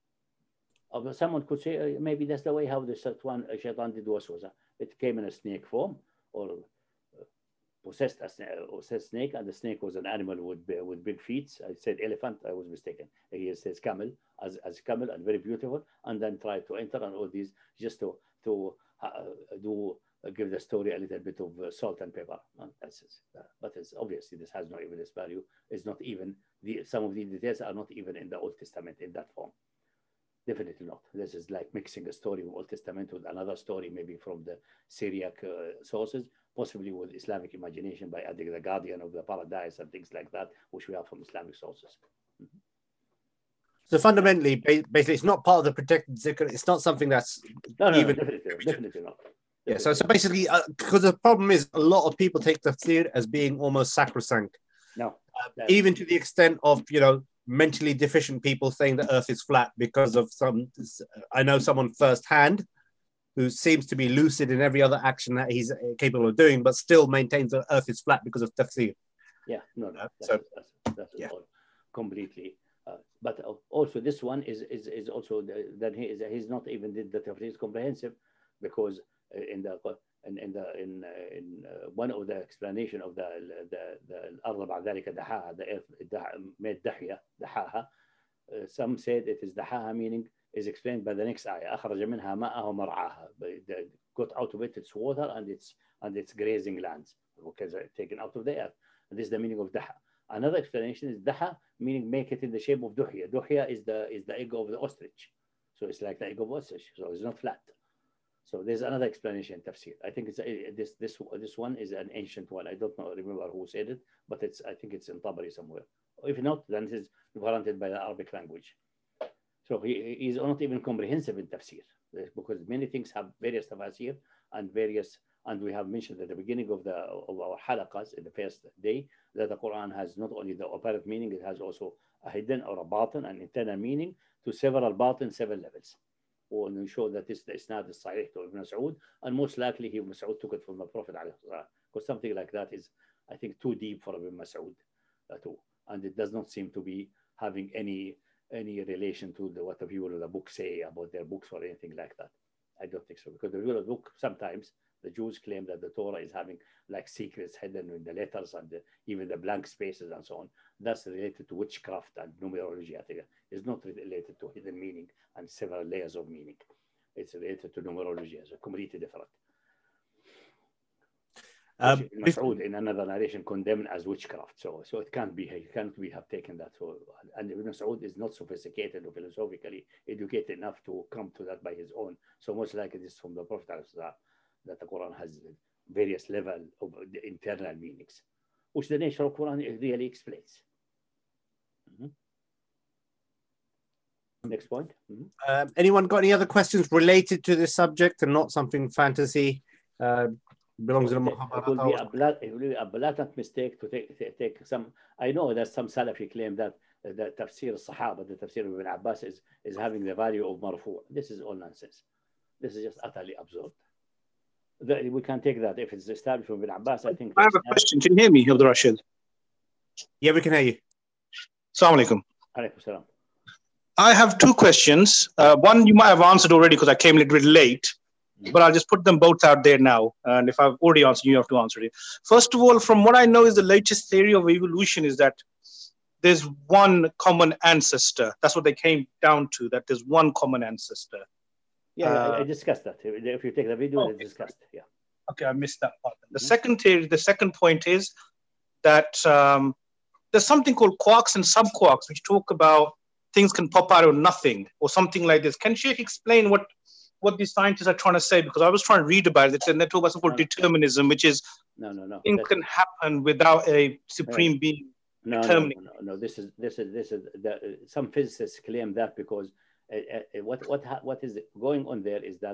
Speaker 1: Or someone could say, uh, maybe that's the way how the shaitan, shaitan did waswasa. It came in a snake form, or uh, possessed a snake, possessed snake, and the snake was an animal with, with big feet. I said elephant, I was mistaken. He says camel, as, as camel, and very beautiful, and then tried to enter and all these, just to, to uh, do, uh, give the story a little bit of uh, salt and pepper. And that's it. Uh, but it's obviously this has no evidence value. It's not even, the, some of the details are not even in the Old Testament in that form. Definitely not. This is like mixing a story from Old Testament with another story, maybe from the Syriac uh, sources, possibly with Islamic imagination by adding the guardian of the paradise and things like that, which we have from Islamic sources. Mm-hmm.
Speaker 3: So fundamentally, basically, it's not part of the protected zikr. It's not something that's
Speaker 1: no, no,
Speaker 3: even
Speaker 1: no, definitely, definitely not. Definitely.
Speaker 3: Yeah. So, so basically, because uh, the problem is, a lot of people take tafsir as being almost sacrosanct.
Speaker 1: No,
Speaker 3: uh, even to the extent of, you know, mentally deficient people saying the earth is flat because of some, I know someone firsthand who seems to be lucid in every other action that he's capable of doing, but still maintains the earth is flat because of tafsir.
Speaker 1: Yeah, no, no,
Speaker 3: Uh,
Speaker 1: that's,
Speaker 3: so,
Speaker 1: that's, that's yeah. all completely. Uh, but also this one is is, is also the, that he is he's not even did the tafsir is comprehensive, because in the in in the in in uh, one of the explanation of the the the الأرض بعد ذلك دحاها, the earth made دحية دحاها. Uh, some said it is دحاها, meaning is explained by the next ayah. أخرج منها ماءها ومرعاها. Got out of it its water and its and its grazing lands, because okay, taken out of the earth. And this is the meaning of daha. Another explanation is daha, meaning make it in the shape of duhya. Duhya is the is the egg of the ostrich, so it's like the egg of ostrich, so it's not flat. So there's another explanation in tafsir. I think it's a, this this this one is an ancient one. I don't know remember who said it, but it's I think it's in Tabari somewhere. If not, then it is warranted by the Arabic language. So he is not even comprehensive in tafsir, because many things have various tafsir and various, and we have mentioned at the beginning of the of our halaqas in the first day that the Quran has not only the apparent meaning, it has also a hidden or a batin, an internal meaning to several batin, seven levels. And we show that this the isnad is sahih to Ibn Mas'ud, and most likely he Ibn Mas'ud took it from the Prophet, because something like that is, I think, too deep for Ibn Mas'ud uh, too, and it does not seem to be having any any relation to the, what the people of the book say about their books or anything like that. I don't think so, because the people of the book, sometimes the Jews claim that the Torah is having like secrets hidden in the letters and the, even the blank spaces and so on. That's related to witchcraft and numerology. I think it's not related to hidden meaning and several layers of meaning. It's related to numerology as a completely different. Um, Mas'ud in another narration condemned as witchcraft, so so it can't be. He can't be have taken that. So, and Ibn Mas'ud is not sophisticated or philosophically educated enough to come to that by his own. So most likely this is from the Prophet that the Quran has various level of the internal meanings, which the nature of Quran really explains. Mm-hmm. Next point. Mm-hmm.
Speaker 3: Um, anyone got any other questions related to this subject and not something fantasy? Uh, belongs
Speaker 1: so
Speaker 3: to the
Speaker 1: it will be a blat, it will be a blatant mistake to take, to take some. I know that some Salafi claim that the tafsir al-Sahaba, the tafsir of Ibn Abbas is, is having the value of marfu'. This is all nonsense. This is just utterly absurd. The, we can take that if it's established from Ibn Abbas. I think.
Speaker 4: I have a question. Can you hear me, Abdul Rashid?
Speaker 3: Yeah, we can hear you.
Speaker 4: Assalamu alaikum.
Speaker 1: Alaikum salam.
Speaker 4: I have two questions. Uh, one you might have answered already because I came a little bit late. But I'll just put them both out there now. And if I've already answered, you have to answer it. First of all, from what I know is the latest theory of evolution is that there's one common ancestor. That's what they came down to, that there's one common ancestor.
Speaker 1: Yeah, uh, I, I discussed that. If you take the video, okay. It's discussed. Yeah.
Speaker 4: Okay, I missed that part. The mm-hmm. second theory, the second point is that um, there's something called quarks and subquarks, which talk about things can pop out of nothing or something like this. Can Sheikh explain what what these scientists are trying to say? Because I was trying to read about it, and they talk about something called no, determinism, which is
Speaker 1: no, no, no.
Speaker 4: things can happen without a supreme
Speaker 1: no,
Speaker 4: being
Speaker 1: no,
Speaker 4: determining.
Speaker 1: No, no, no, no. This is this is this is the, uh, some physicists claim that because uh, uh, what what what is going on there is that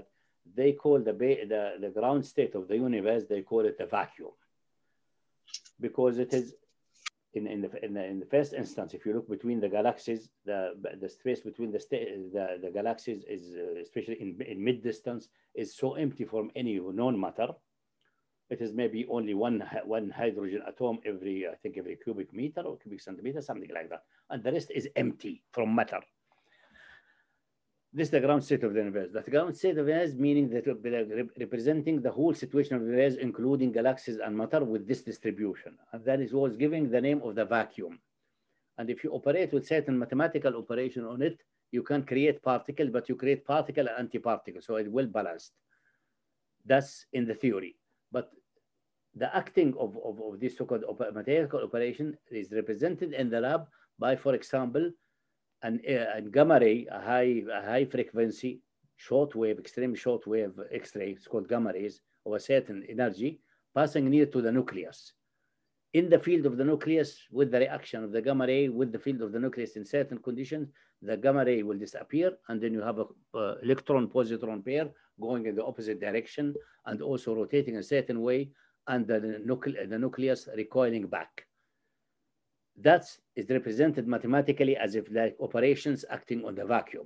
Speaker 1: they call the, the, the ground state of the universe, they call it a vacuum. Because it is, in, in, the, in, the, in the first instance, if you look between the galaxies, the, the space between the, the, the galaxies is, uh, especially in, in mid-distance, is so empty from any known matter. It is maybe only one, one hydrogen atom every, I think, every cubic meter or cubic centimeter, something like that. And the rest is empty from matter. This is the ground state of the universe. The ground state of the universe meaning that representing the whole situation of the universe, including galaxies and matter with this distribution. And that is was giving the name of the vacuum. And if you operate with certain mathematical operation on it, you can create particles, but you create particle and antiparticle. So it will balanced. That's in the theory. But the acting of, of, of this so-called mathematical operation is represented in the lab by, for example, an, uh, an gamma ray, a high, a high frequency, short wave, extreme short wave X-ray, it's called gamma rays, of a certain energy, passing near to the nucleus. In the field of the nucleus, with the reaction of the gamma ray with the field of the nucleus in certain conditions, the gamma ray will disappear, and then you have a uh, electron-positron pair going in the opposite direction and also rotating a certain way, and the, nucle the nucleus recoiling back. That is represented mathematically as if like operations acting on the vacuum.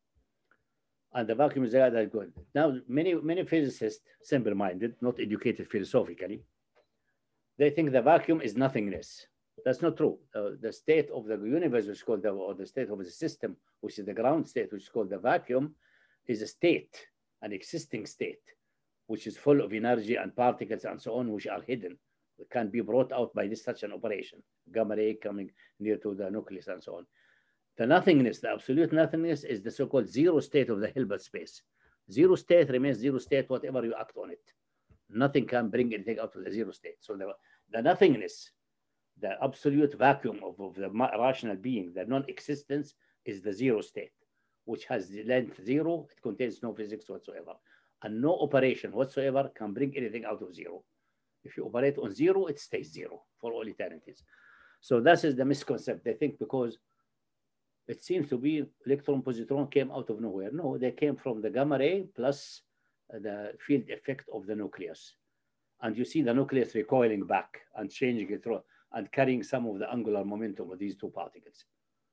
Speaker 1: And the vacuum is that good. Now, many, many physicists, simple-minded, not educated philosophically, they think the vacuum is nothingness. That's not true. Uh, the state of the universe, which is called the, or the state of the system, which is the ground state, which is called the vacuum, is a state, an existing state, which is full of energy and particles and so on, which are hidden. It can be brought out by this such an operation, gamma ray coming near to the nucleus and so on. The nothingness, the absolute nothingness, is the so-called zero state of the Hilbert space. Zero state remains zero state, whatever you act on it. Nothing can bring anything out of the zero state. So the, the nothingness, the absolute vacuum of, of the rational being, the non-existence, is the zero state, which has the length zero. It contains no physics whatsoever. And no operation whatsoever can bring anything out of zero. If you operate on zero, it stays zero for all eternities. So that is the misconception. They think because it seems to be electron positron came out of nowhere. No, they came from the gamma ray plus the field effect of the nucleus. And you see the nucleus recoiling back and changing it through and carrying some of the angular momentum of these two particles.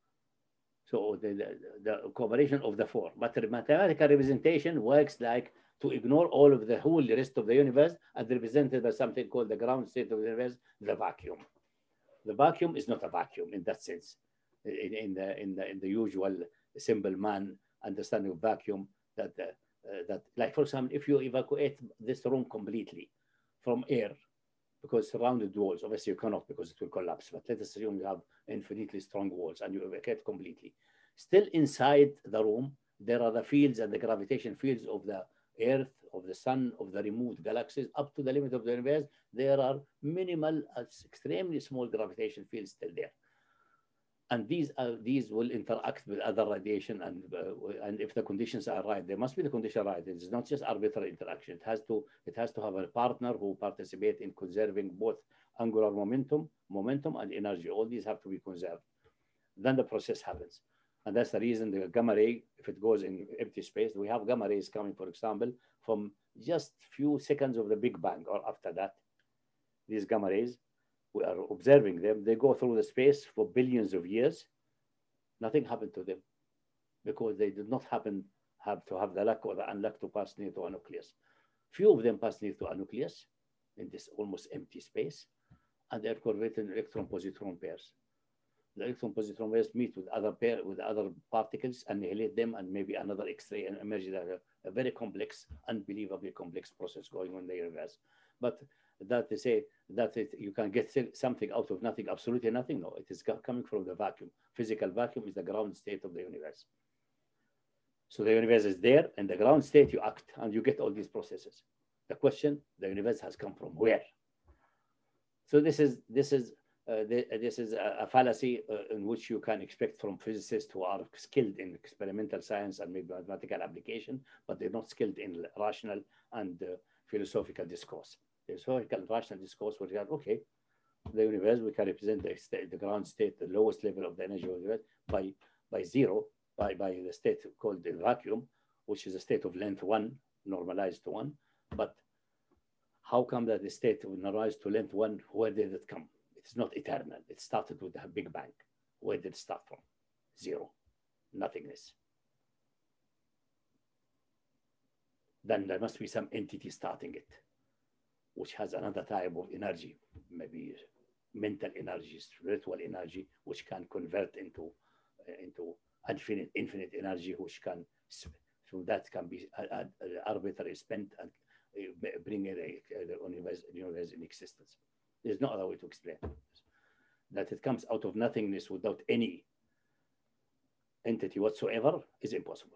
Speaker 1: So the, the, the cooperation of the four. But the mathematical representation works like to ignore all of the whole rest of the universe and represented by something called the ground state of the universe, the vacuum. The vacuum is not a vacuum in that sense. In, in, the, in, the, in the usual simple man understanding of vacuum, that, uh, uh, that like for example, if you evacuate this room completely from air, because surrounded walls, obviously you cannot because it will collapse, but let us assume you have infinitely strong walls and you evacuate completely. Still inside the room, there are the fields and the gravitation fields of the Earth, of the sun, of the removed galaxies, up to the limit of the universe. There are minimal, uh, extremely small gravitation fields still there. And these are, these will interact with other radiation, and uh, and if the conditions are right, there must be the condition right. It is not just arbitrary interaction. It has to it has to have a partner who participate in conserving both angular momentum, momentum and energy. All these have to be conserved. Then the process happens, and that's the reason the gamma ray, if it goes in empty space, we have gamma rays coming, for example, from just few seconds of the Big Bang or after that. These gamma rays, we are observing them, they go through the space for billions of years. Nothing happened to them because they did not happen have to have the luck or the unluck to pass near to a nucleus. Few of them pass near to a nucleus in this almost empty space, and they're correlated in electron-positron pairs. The electron-positron pairs meet with other pair with other particles, annihilate them, and maybe another X-ray and emerge. A, a very complex, unbelievably complex process going on in the universe. But that they say that it, you can get something out of nothing, absolutely nothing. No, it is coming from the vacuum. Physical vacuum is the ground state of the universe. So the universe is there, and the ground state you act, and you get all these processes. The question: the universe has come from where? So this is this is uh, the, this is a, a fallacy uh, in which you can expect from physicists who are skilled in experimental science and maybe mathematical application, but they're not skilled in rational and uh, philosophical discourse. Philosophical and rational discourse would have, okay, the universe, we can represent the, state, the ground state, the lowest level of the energy of the universe by, by zero, by, by the state called the vacuum, which is a state of length one, normalized to one. But how come that the state will normalize to length one? Where did it come? It's not eternal. It started with a Big Bang. Where did it start from? Zero, nothingness. Then there must be some entity starting it, which has another type of energy, maybe mental energy, spiritual energy, which can convert into uh, into infinite infinite energy, which can so that can be uh, uh, arbitrarily spent and uh, bring in a, a universe, universe in existence. There's no other way to explain that. It comes out of nothingness without any entity whatsoever is impossible.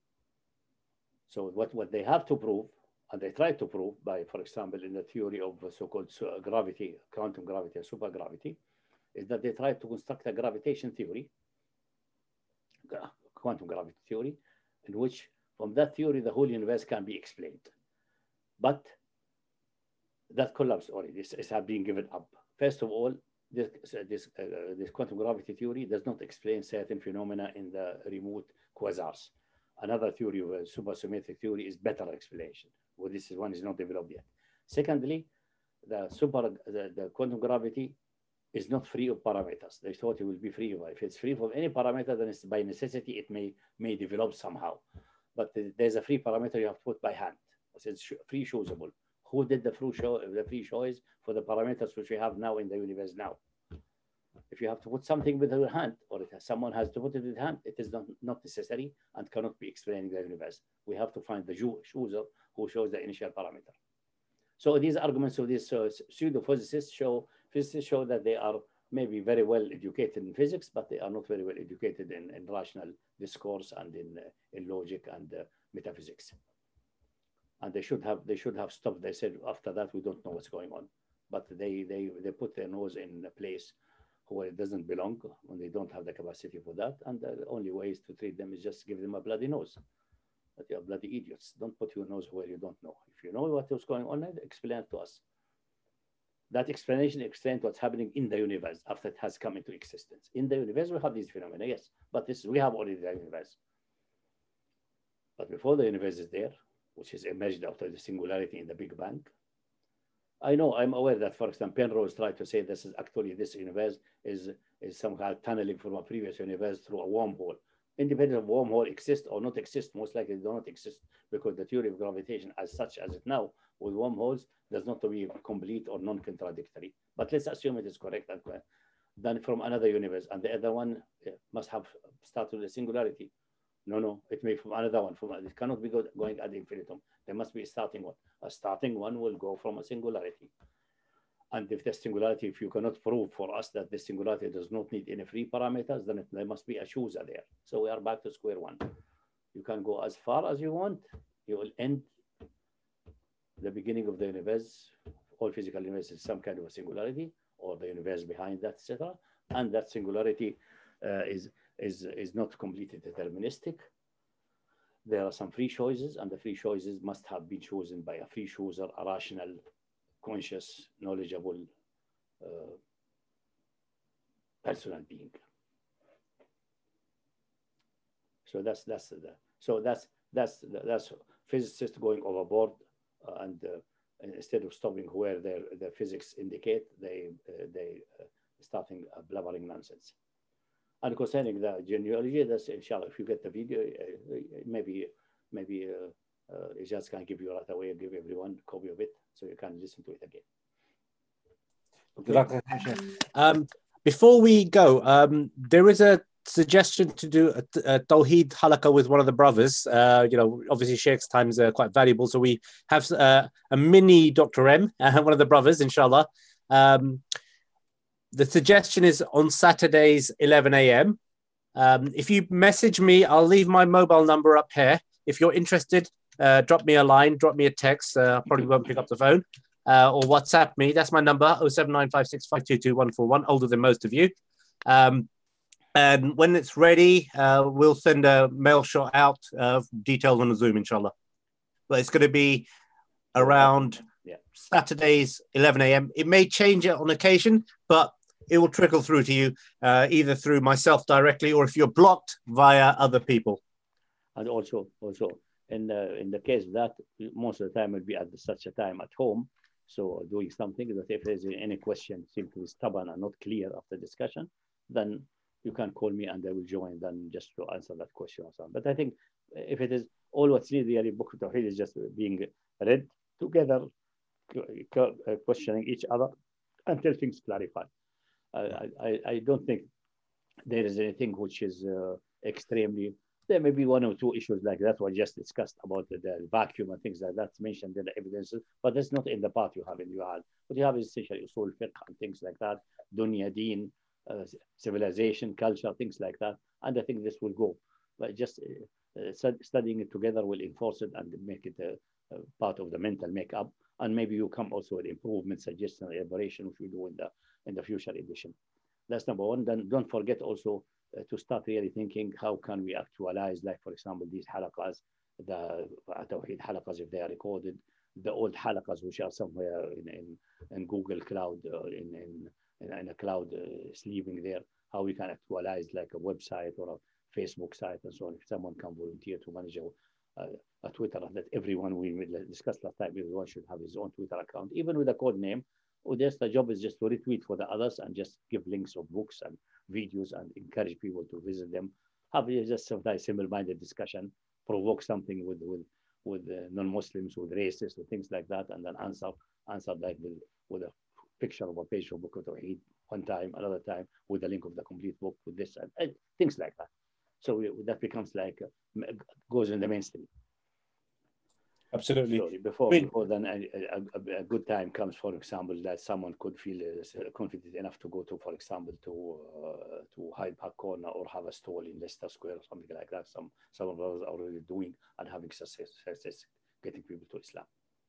Speaker 1: So what, what they have to prove, and they try to prove by, for example, in the theory of so-called gravity, quantum gravity, and supergravity, is that they try to construct a gravitation theory, quantum gravity theory, in which from that theory, the whole universe can be explained. But that collapsed already. This is being given up. First of all, this, this, uh, this quantum gravity theory does not explain certain phenomena in the remote quasars. Another theory, of supersymmetric theory, is better explanation. Well, this is one is not developed yet. Secondly, the super the, the quantum gravity is not free of parameters. They thought it will be free of. If it's free from any parameter, then it's by necessity it may may develop somehow. But there's a free parameter you have to put by hand. It's free choosable. Who did the free show the free choice for the parameters which we have now in the universe now? If you have to put something with your hand, or if someone has to put it with hand, it is not, not necessary and cannot be explaining the universe. We have to find the chooser who shows the initial parameter. So these arguments of these uh, pseudo-physicists show, physicists show that they are maybe very well educated in physics, but they are not very well educated in, in rational discourse and in, uh, in logic and uh, metaphysics. And they should have they should have stopped. They said after that we don't know what's going on, but they they they put their nose in a place where it doesn't belong when they don't have the capacity for that. And the only way is to treat them is just give them a bloody nose. But they are bloody idiots. Don't put your nose where you don't know. If you know what is going on, explain it to us. That explanation explains what's happening in the universe after it has come into existence. In the universe, we have these phenomena, yes, but this we have already the universe. But before the universe is there, which is emerged after the singularity in the Big Bang, I know, I'm aware that, for example, Penrose tried to say this is actually this universe is, is somehow tunneling from a previous universe through a wormhole. Independent of wormhole exist or not exist, most likely they do not exist because the theory of gravitation as such as it now with wormholes does not to be complete or non-contradictory. But let's assume it is correct and then from another universe, and the other one must have started with a singularity. No, no, it may from another one. From it cannot be going ad infinitum. There must be a starting one. A starting one will go from a singularity. And if the singularity, if you cannot prove for us that the singularity does not need any free parameters, then it, there must be a chooser there. So we are back to square one. You can go as far as you want. You will end the beginning of the universe. All physical universe is some kind of a singularity, or the universe behind that, et cetera. And that singularity uh, is is is not completely deterministic. There are some free choices, and the free choices must have been chosen by a free chooser, a rational, conscious, knowledgeable uh, personal being. So that's that's the so that's that's that's physicists going overboard, uh, and uh, instead of stopping where their their physics indicate, they uh, they uh, starting uh, blabbering nonsense. And concerning the genealogy, that's inshallah. If you get the video, uh, maybe maybe uh, uh, Ijaz can give you right away, give everyone a copy of it, so you can listen to it again.
Speaker 3: Okay. Um, before we go, um, there is a suggestion to do a, a Tawheed halaqah with one of the brothers. Uh, you know, obviously Sheikh's times are quite valuable, so we have uh, a mini Doctor M, uh, one of the brothers, inshallah. Um, The suggestion is on Saturdays, eleven a m Um, if you message me, I'll leave my mobile number up here. If you're interested, uh, drop me a line, drop me a text. Uh, I probably won't pick up the phone. Uh, or WhatsApp me. That's my number, oh seven nine five six five two two one four one, older than most of you. Um, and when it's ready, uh, we'll send a mail shot out, uh, detailed on the Zoom, inshallah. But it's going to be around yeah. Saturdays, eleven a m It may change it on occasion, but it will trickle through to you uh, either through myself directly or if you're blocked via other people.
Speaker 1: And also, also in the, in the case of that, most of the time will be at such a time at home, so doing something that if there's any question seems to be stubborn and not clear after discussion, then you can call me and I will join then just to answer that question or something. But I think if it is all what's needed, really, Book of Tawheed is just being read together, questioning each other until things clarify. I, I, I don't think there is anything which is uh, extremely, there may be one or two issues like that we just discussed about the, the vacuum and things like that mentioned in the evidences, but that's not in the part you have in your hand. What you have is essentially usul fiqh and things like that, dunya, deen, uh, civilization, culture, things like that. And I think this will go. But just uh, studying it together will enforce it and make it a, a part of the mental makeup. And maybe you come also with improvement, suggestion, elaboration, which we do in the in the future edition. That's number one. Then don't forget also uh, to start really thinking how can we actualize, like for example, these halaqas, the Tawheed halaqas, if they are recorded, the old halaqas which are somewhere in in, in Google Cloud, uh, in, in in a cloud uh, sleeping there, how we can actualize like a website or a Facebook site and so on. If someone can volunteer to manage a, a Twitter, that everyone we discussed last time, everyone should have his own Twitter account, even with a code name. Or just the job is just to retweet for the others and just give links of books and videos and encourage people to visit them. Have just sometimes similar-minded discussion, provoke something with with with uh, non-Muslims, with racists, with things like that, and then answer answer like with with a picture of a page of Book of Tawheed one time, another time with a link of the complete book with this and, and things like that. So we, that becomes like uh, goes in the mainstream.
Speaker 3: Absolutely.
Speaker 1: Sorry, before,
Speaker 3: I mean,
Speaker 1: before then, a, a, a good time comes, for example, that someone could feel uh, confident enough to go to, for example, to uh, to Hyde Park Corner or have a stall in Leicester Square or something like that. Some some of us are already doing and having success, success getting people to Islam.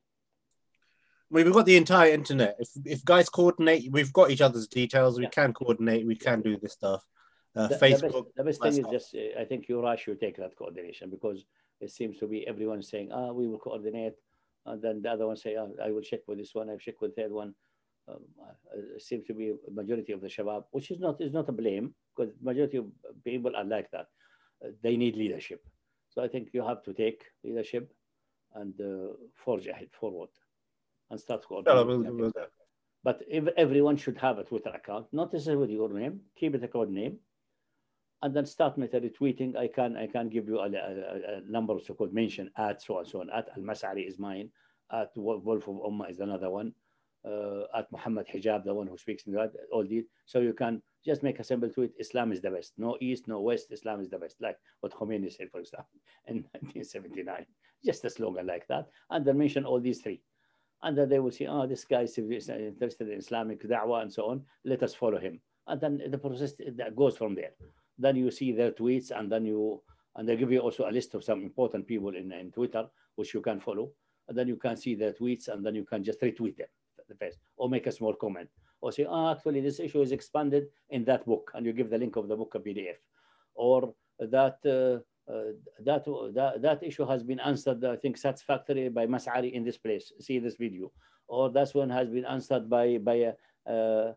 Speaker 3: We've got the entire internet. If if guys coordinate, we've got each other's details. We
Speaker 1: Yeah.
Speaker 3: can coordinate. We can do this stuff. Uh,
Speaker 1: the,
Speaker 3: Facebook.
Speaker 1: The best, the best thing is just, uh, I think you're right, you take that coordination because it seems to be everyone saying, ah, we will coordinate. And then the other one say, oh, I will check with this one, I'll check with the third one. Um, uh, it seems to be a majority of the Shabab, which is not is not a blame because majority of people are like that. Uh, they need leadership. So I think you have to take leadership and uh, forge ahead, forward and start coordinating.
Speaker 3: No, we'll, we'll,
Speaker 1: but if everyone should have a Twitter account, not necessarily with your name, keep it a code name. And then start method retweeting. I can I can give you a, a, a number of so-called mention at so and so on. At Al-Mas'ari is mine. At Wolf of Ummah is another one. Uh, at Muhammad Hijab, the one who speaks in that. All these. So you can just make a simple tweet. Islam is the best. No East, no West. Islam is the best. Like what Khomeini said, for example, in nineteen seventy-nine. Just a slogan like that. And then mention all these three. And then they will say, oh, this guy is interested in Islamic da'wah and so on. Let us follow him. And then the process that goes from there. Then you see their tweets, and then you and they give you also a list of some important people in, in Twitter which you can follow. And then you can see their tweets, and then you can just retweet them, the first, or make a small comment, or say, oh, actually, this issue is expanded in that book, and you give the link of the book a P D F, or that uh, uh, that, that that issue has been answered, I think, satisfactorily by Mas'ari in this place. See this video, or that one has been answered by by uh, uh,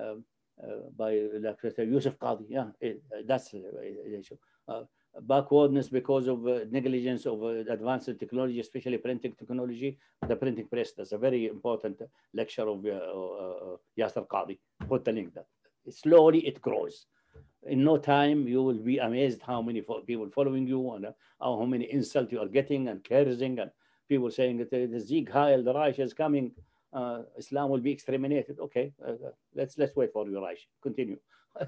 Speaker 1: Uh, by like Yusuf Qadi, yeah, it, uh, that's the uh, issue. Uh, backwardness because of uh, negligence of uh, advanced technology, especially printing technology. The printing press. That's a very important lecture of uh, uh, Yasser Qadi. Put the link that. Slowly it grows. In no time, you will be amazed how many people following you and uh, how many insults you are getting and cursing and people saying that the Sieg Heil, the Reich is coming. Uh, Islam will be exterminated. Okay, uh, let's let's wait for your Reich. Continue.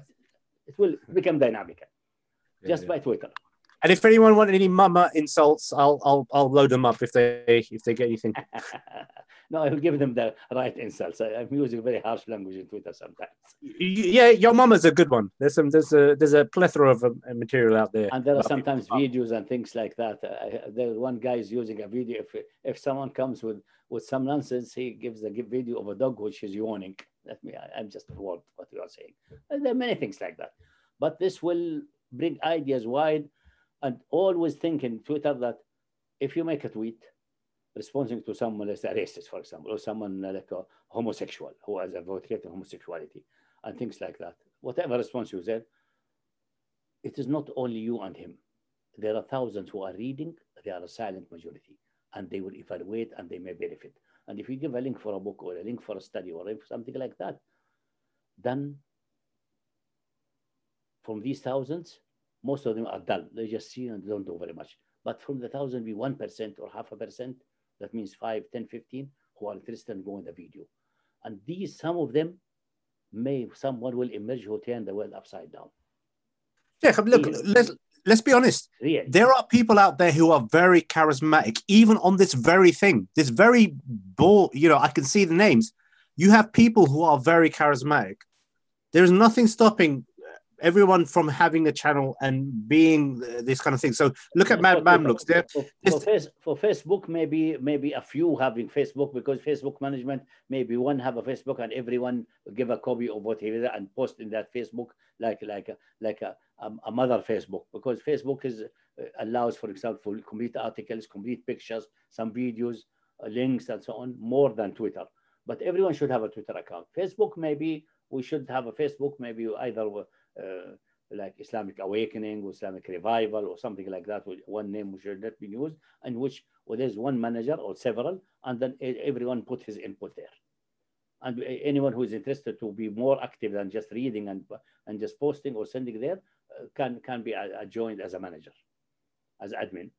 Speaker 1: It will become dynamic
Speaker 3: yeah,
Speaker 1: just
Speaker 3: yeah.
Speaker 1: by Twitter.
Speaker 3: And if anyone want any mama insults, I'll I'll I'll load them up if they if they get anything.
Speaker 1: No, I will give them the right insults. I, I'm using very harsh language in Twitter sometimes.
Speaker 3: Yeah, your mama's a good one. There's some there's a there's a plethora of um, material out there.
Speaker 1: And there are sometimes videos and things like that. Uh, there one guy is using a video. If if someone comes with with some nonsense, he gives a video of a dog which is yawning. Let me. I, I'm just bored what you are saying. And there are many things like that. But this will bring ideas wide, and always think in Twitter that if you make a tweet responding to someone like a racist, for example, or someone like a homosexual who has advocated homosexuality and things like that, whatever response you said, it is not only you and him. There are thousands who are reading, they are a silent majority, and they will evaluate and they may benefit. And if you give a link for a book or a link for a study or something like that, then from these thousands, most of them are dull. They just see and don't do very much. But from the thousand, be one percent or half a percent, that means five, ten, fifteen, who are interested in going the video. And these, some of them, may someone will emerge who turn the world upside down.
Speaker 3: Yeah, look, let's let's be honest.
Speaker 1: Really?
Speaker 3: There are people out there who are very charismatic, even on this very thing. This very ball, you know, I can see the names. You have people who are very charismatic. There's nothing stopping everyone from having a channel and being this kind of thing. So look at Mad Mamluks.
Speaker 1: For, for, for, for Facebook, maybe maybe a few having Facebook, because Facebook management, maybe one have a Facebook and everyone give a copy of what he did and post in that Facebook, like like a, like a, a mother Facebook, because Facebook is uh, allows, for example, complete articles, complete pictures, some videos, uh, links, and so on, more than Twitter. But everyone should have a Twitter account. Facebook, maybe we should have a Facebook, maybe either uh, like Islamic Awakening or Islamic Revival or something like that, with one name which should not be used, and which well, there's one manager or several, and then everyone put his input there. And anyone who is interested to be more active than just reading and, and just posting or sending there uh, can, can be uh, joined as a manager, as admin.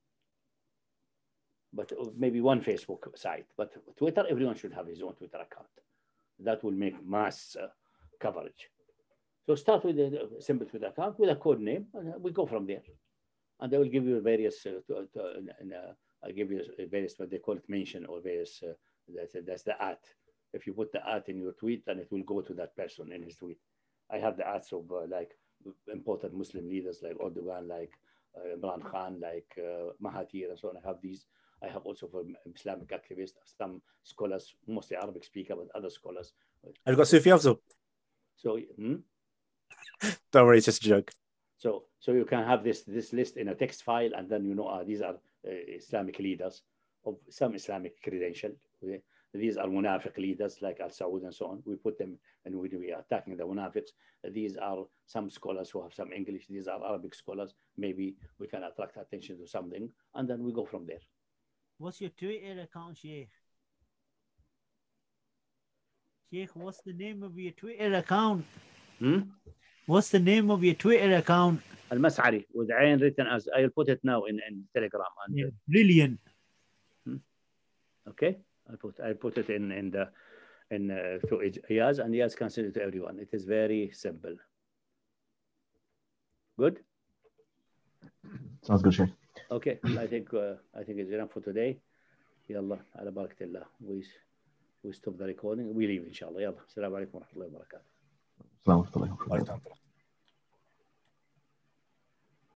Speaker 1: But maybe one Facebook site. But Twitter, everyone should have his own Twitter account. That will make mass uh, coverage. So start with a simple Twitter account with a code name, and we go from there. And they will give you various, uh, to, to, uh, I'll give you various, what they call it, mention, or various, uh, that's, that's the at. If you put the at in your tweet, then it will go to that person in his tweet. I have the ads of uh, like important Muslim leaders like Erdogan, like uh, Imran Khan, like uh, Mahathir, and so on. I have these. I have also for Islamic activists, some scholars, mostly Arabic speaker, but other scholars.
Speaker 3: I've got Sufi Afzal.
Speaker 1: So, hmm?
Speaker 3: Don't worry, it's just a joke.
Speaker 1: So, so you can have this this list in a text file, and then you know uh, these are uh, Islamic leaders of some Islamic credential. These are Munafiq leaders like Al Saud and so on. We put them, and we we are attacking the Munafiqs. These are some scholars who have some English. These are Arabic scholars. Maybe we can attract attention to something, and then we go from there.
Speaker 5: What's your Twitter account, Sheikh? Sheikh, what's the name of your Twitter account?
Speaker 1: Hmm?
Speaker 5: What's the name of your Twitter account?
Speaker 1: Al Mas'ari, with Ayn written as, I'll put it now in, in Telegram. And,
Speaker 5: yeah, brilliant.
Speaker 1: Hmm? Okay, I'll put, I'll put it in, in the, in, uh, to Iyaz, and Iyaz can send it to everyone. It is very simple. Good?
Speaker 6: Sounds good, Sheikh.
Speaker 1: Okay, I think uh, I think it's enough for today. Yalla, ala barakatillah. We we stop the recording. We leave, inshallah. Yalla. Assalamu alaikum wa rahmatullahi wa barakatuh.
Speaker 6: Assalamu alaikum.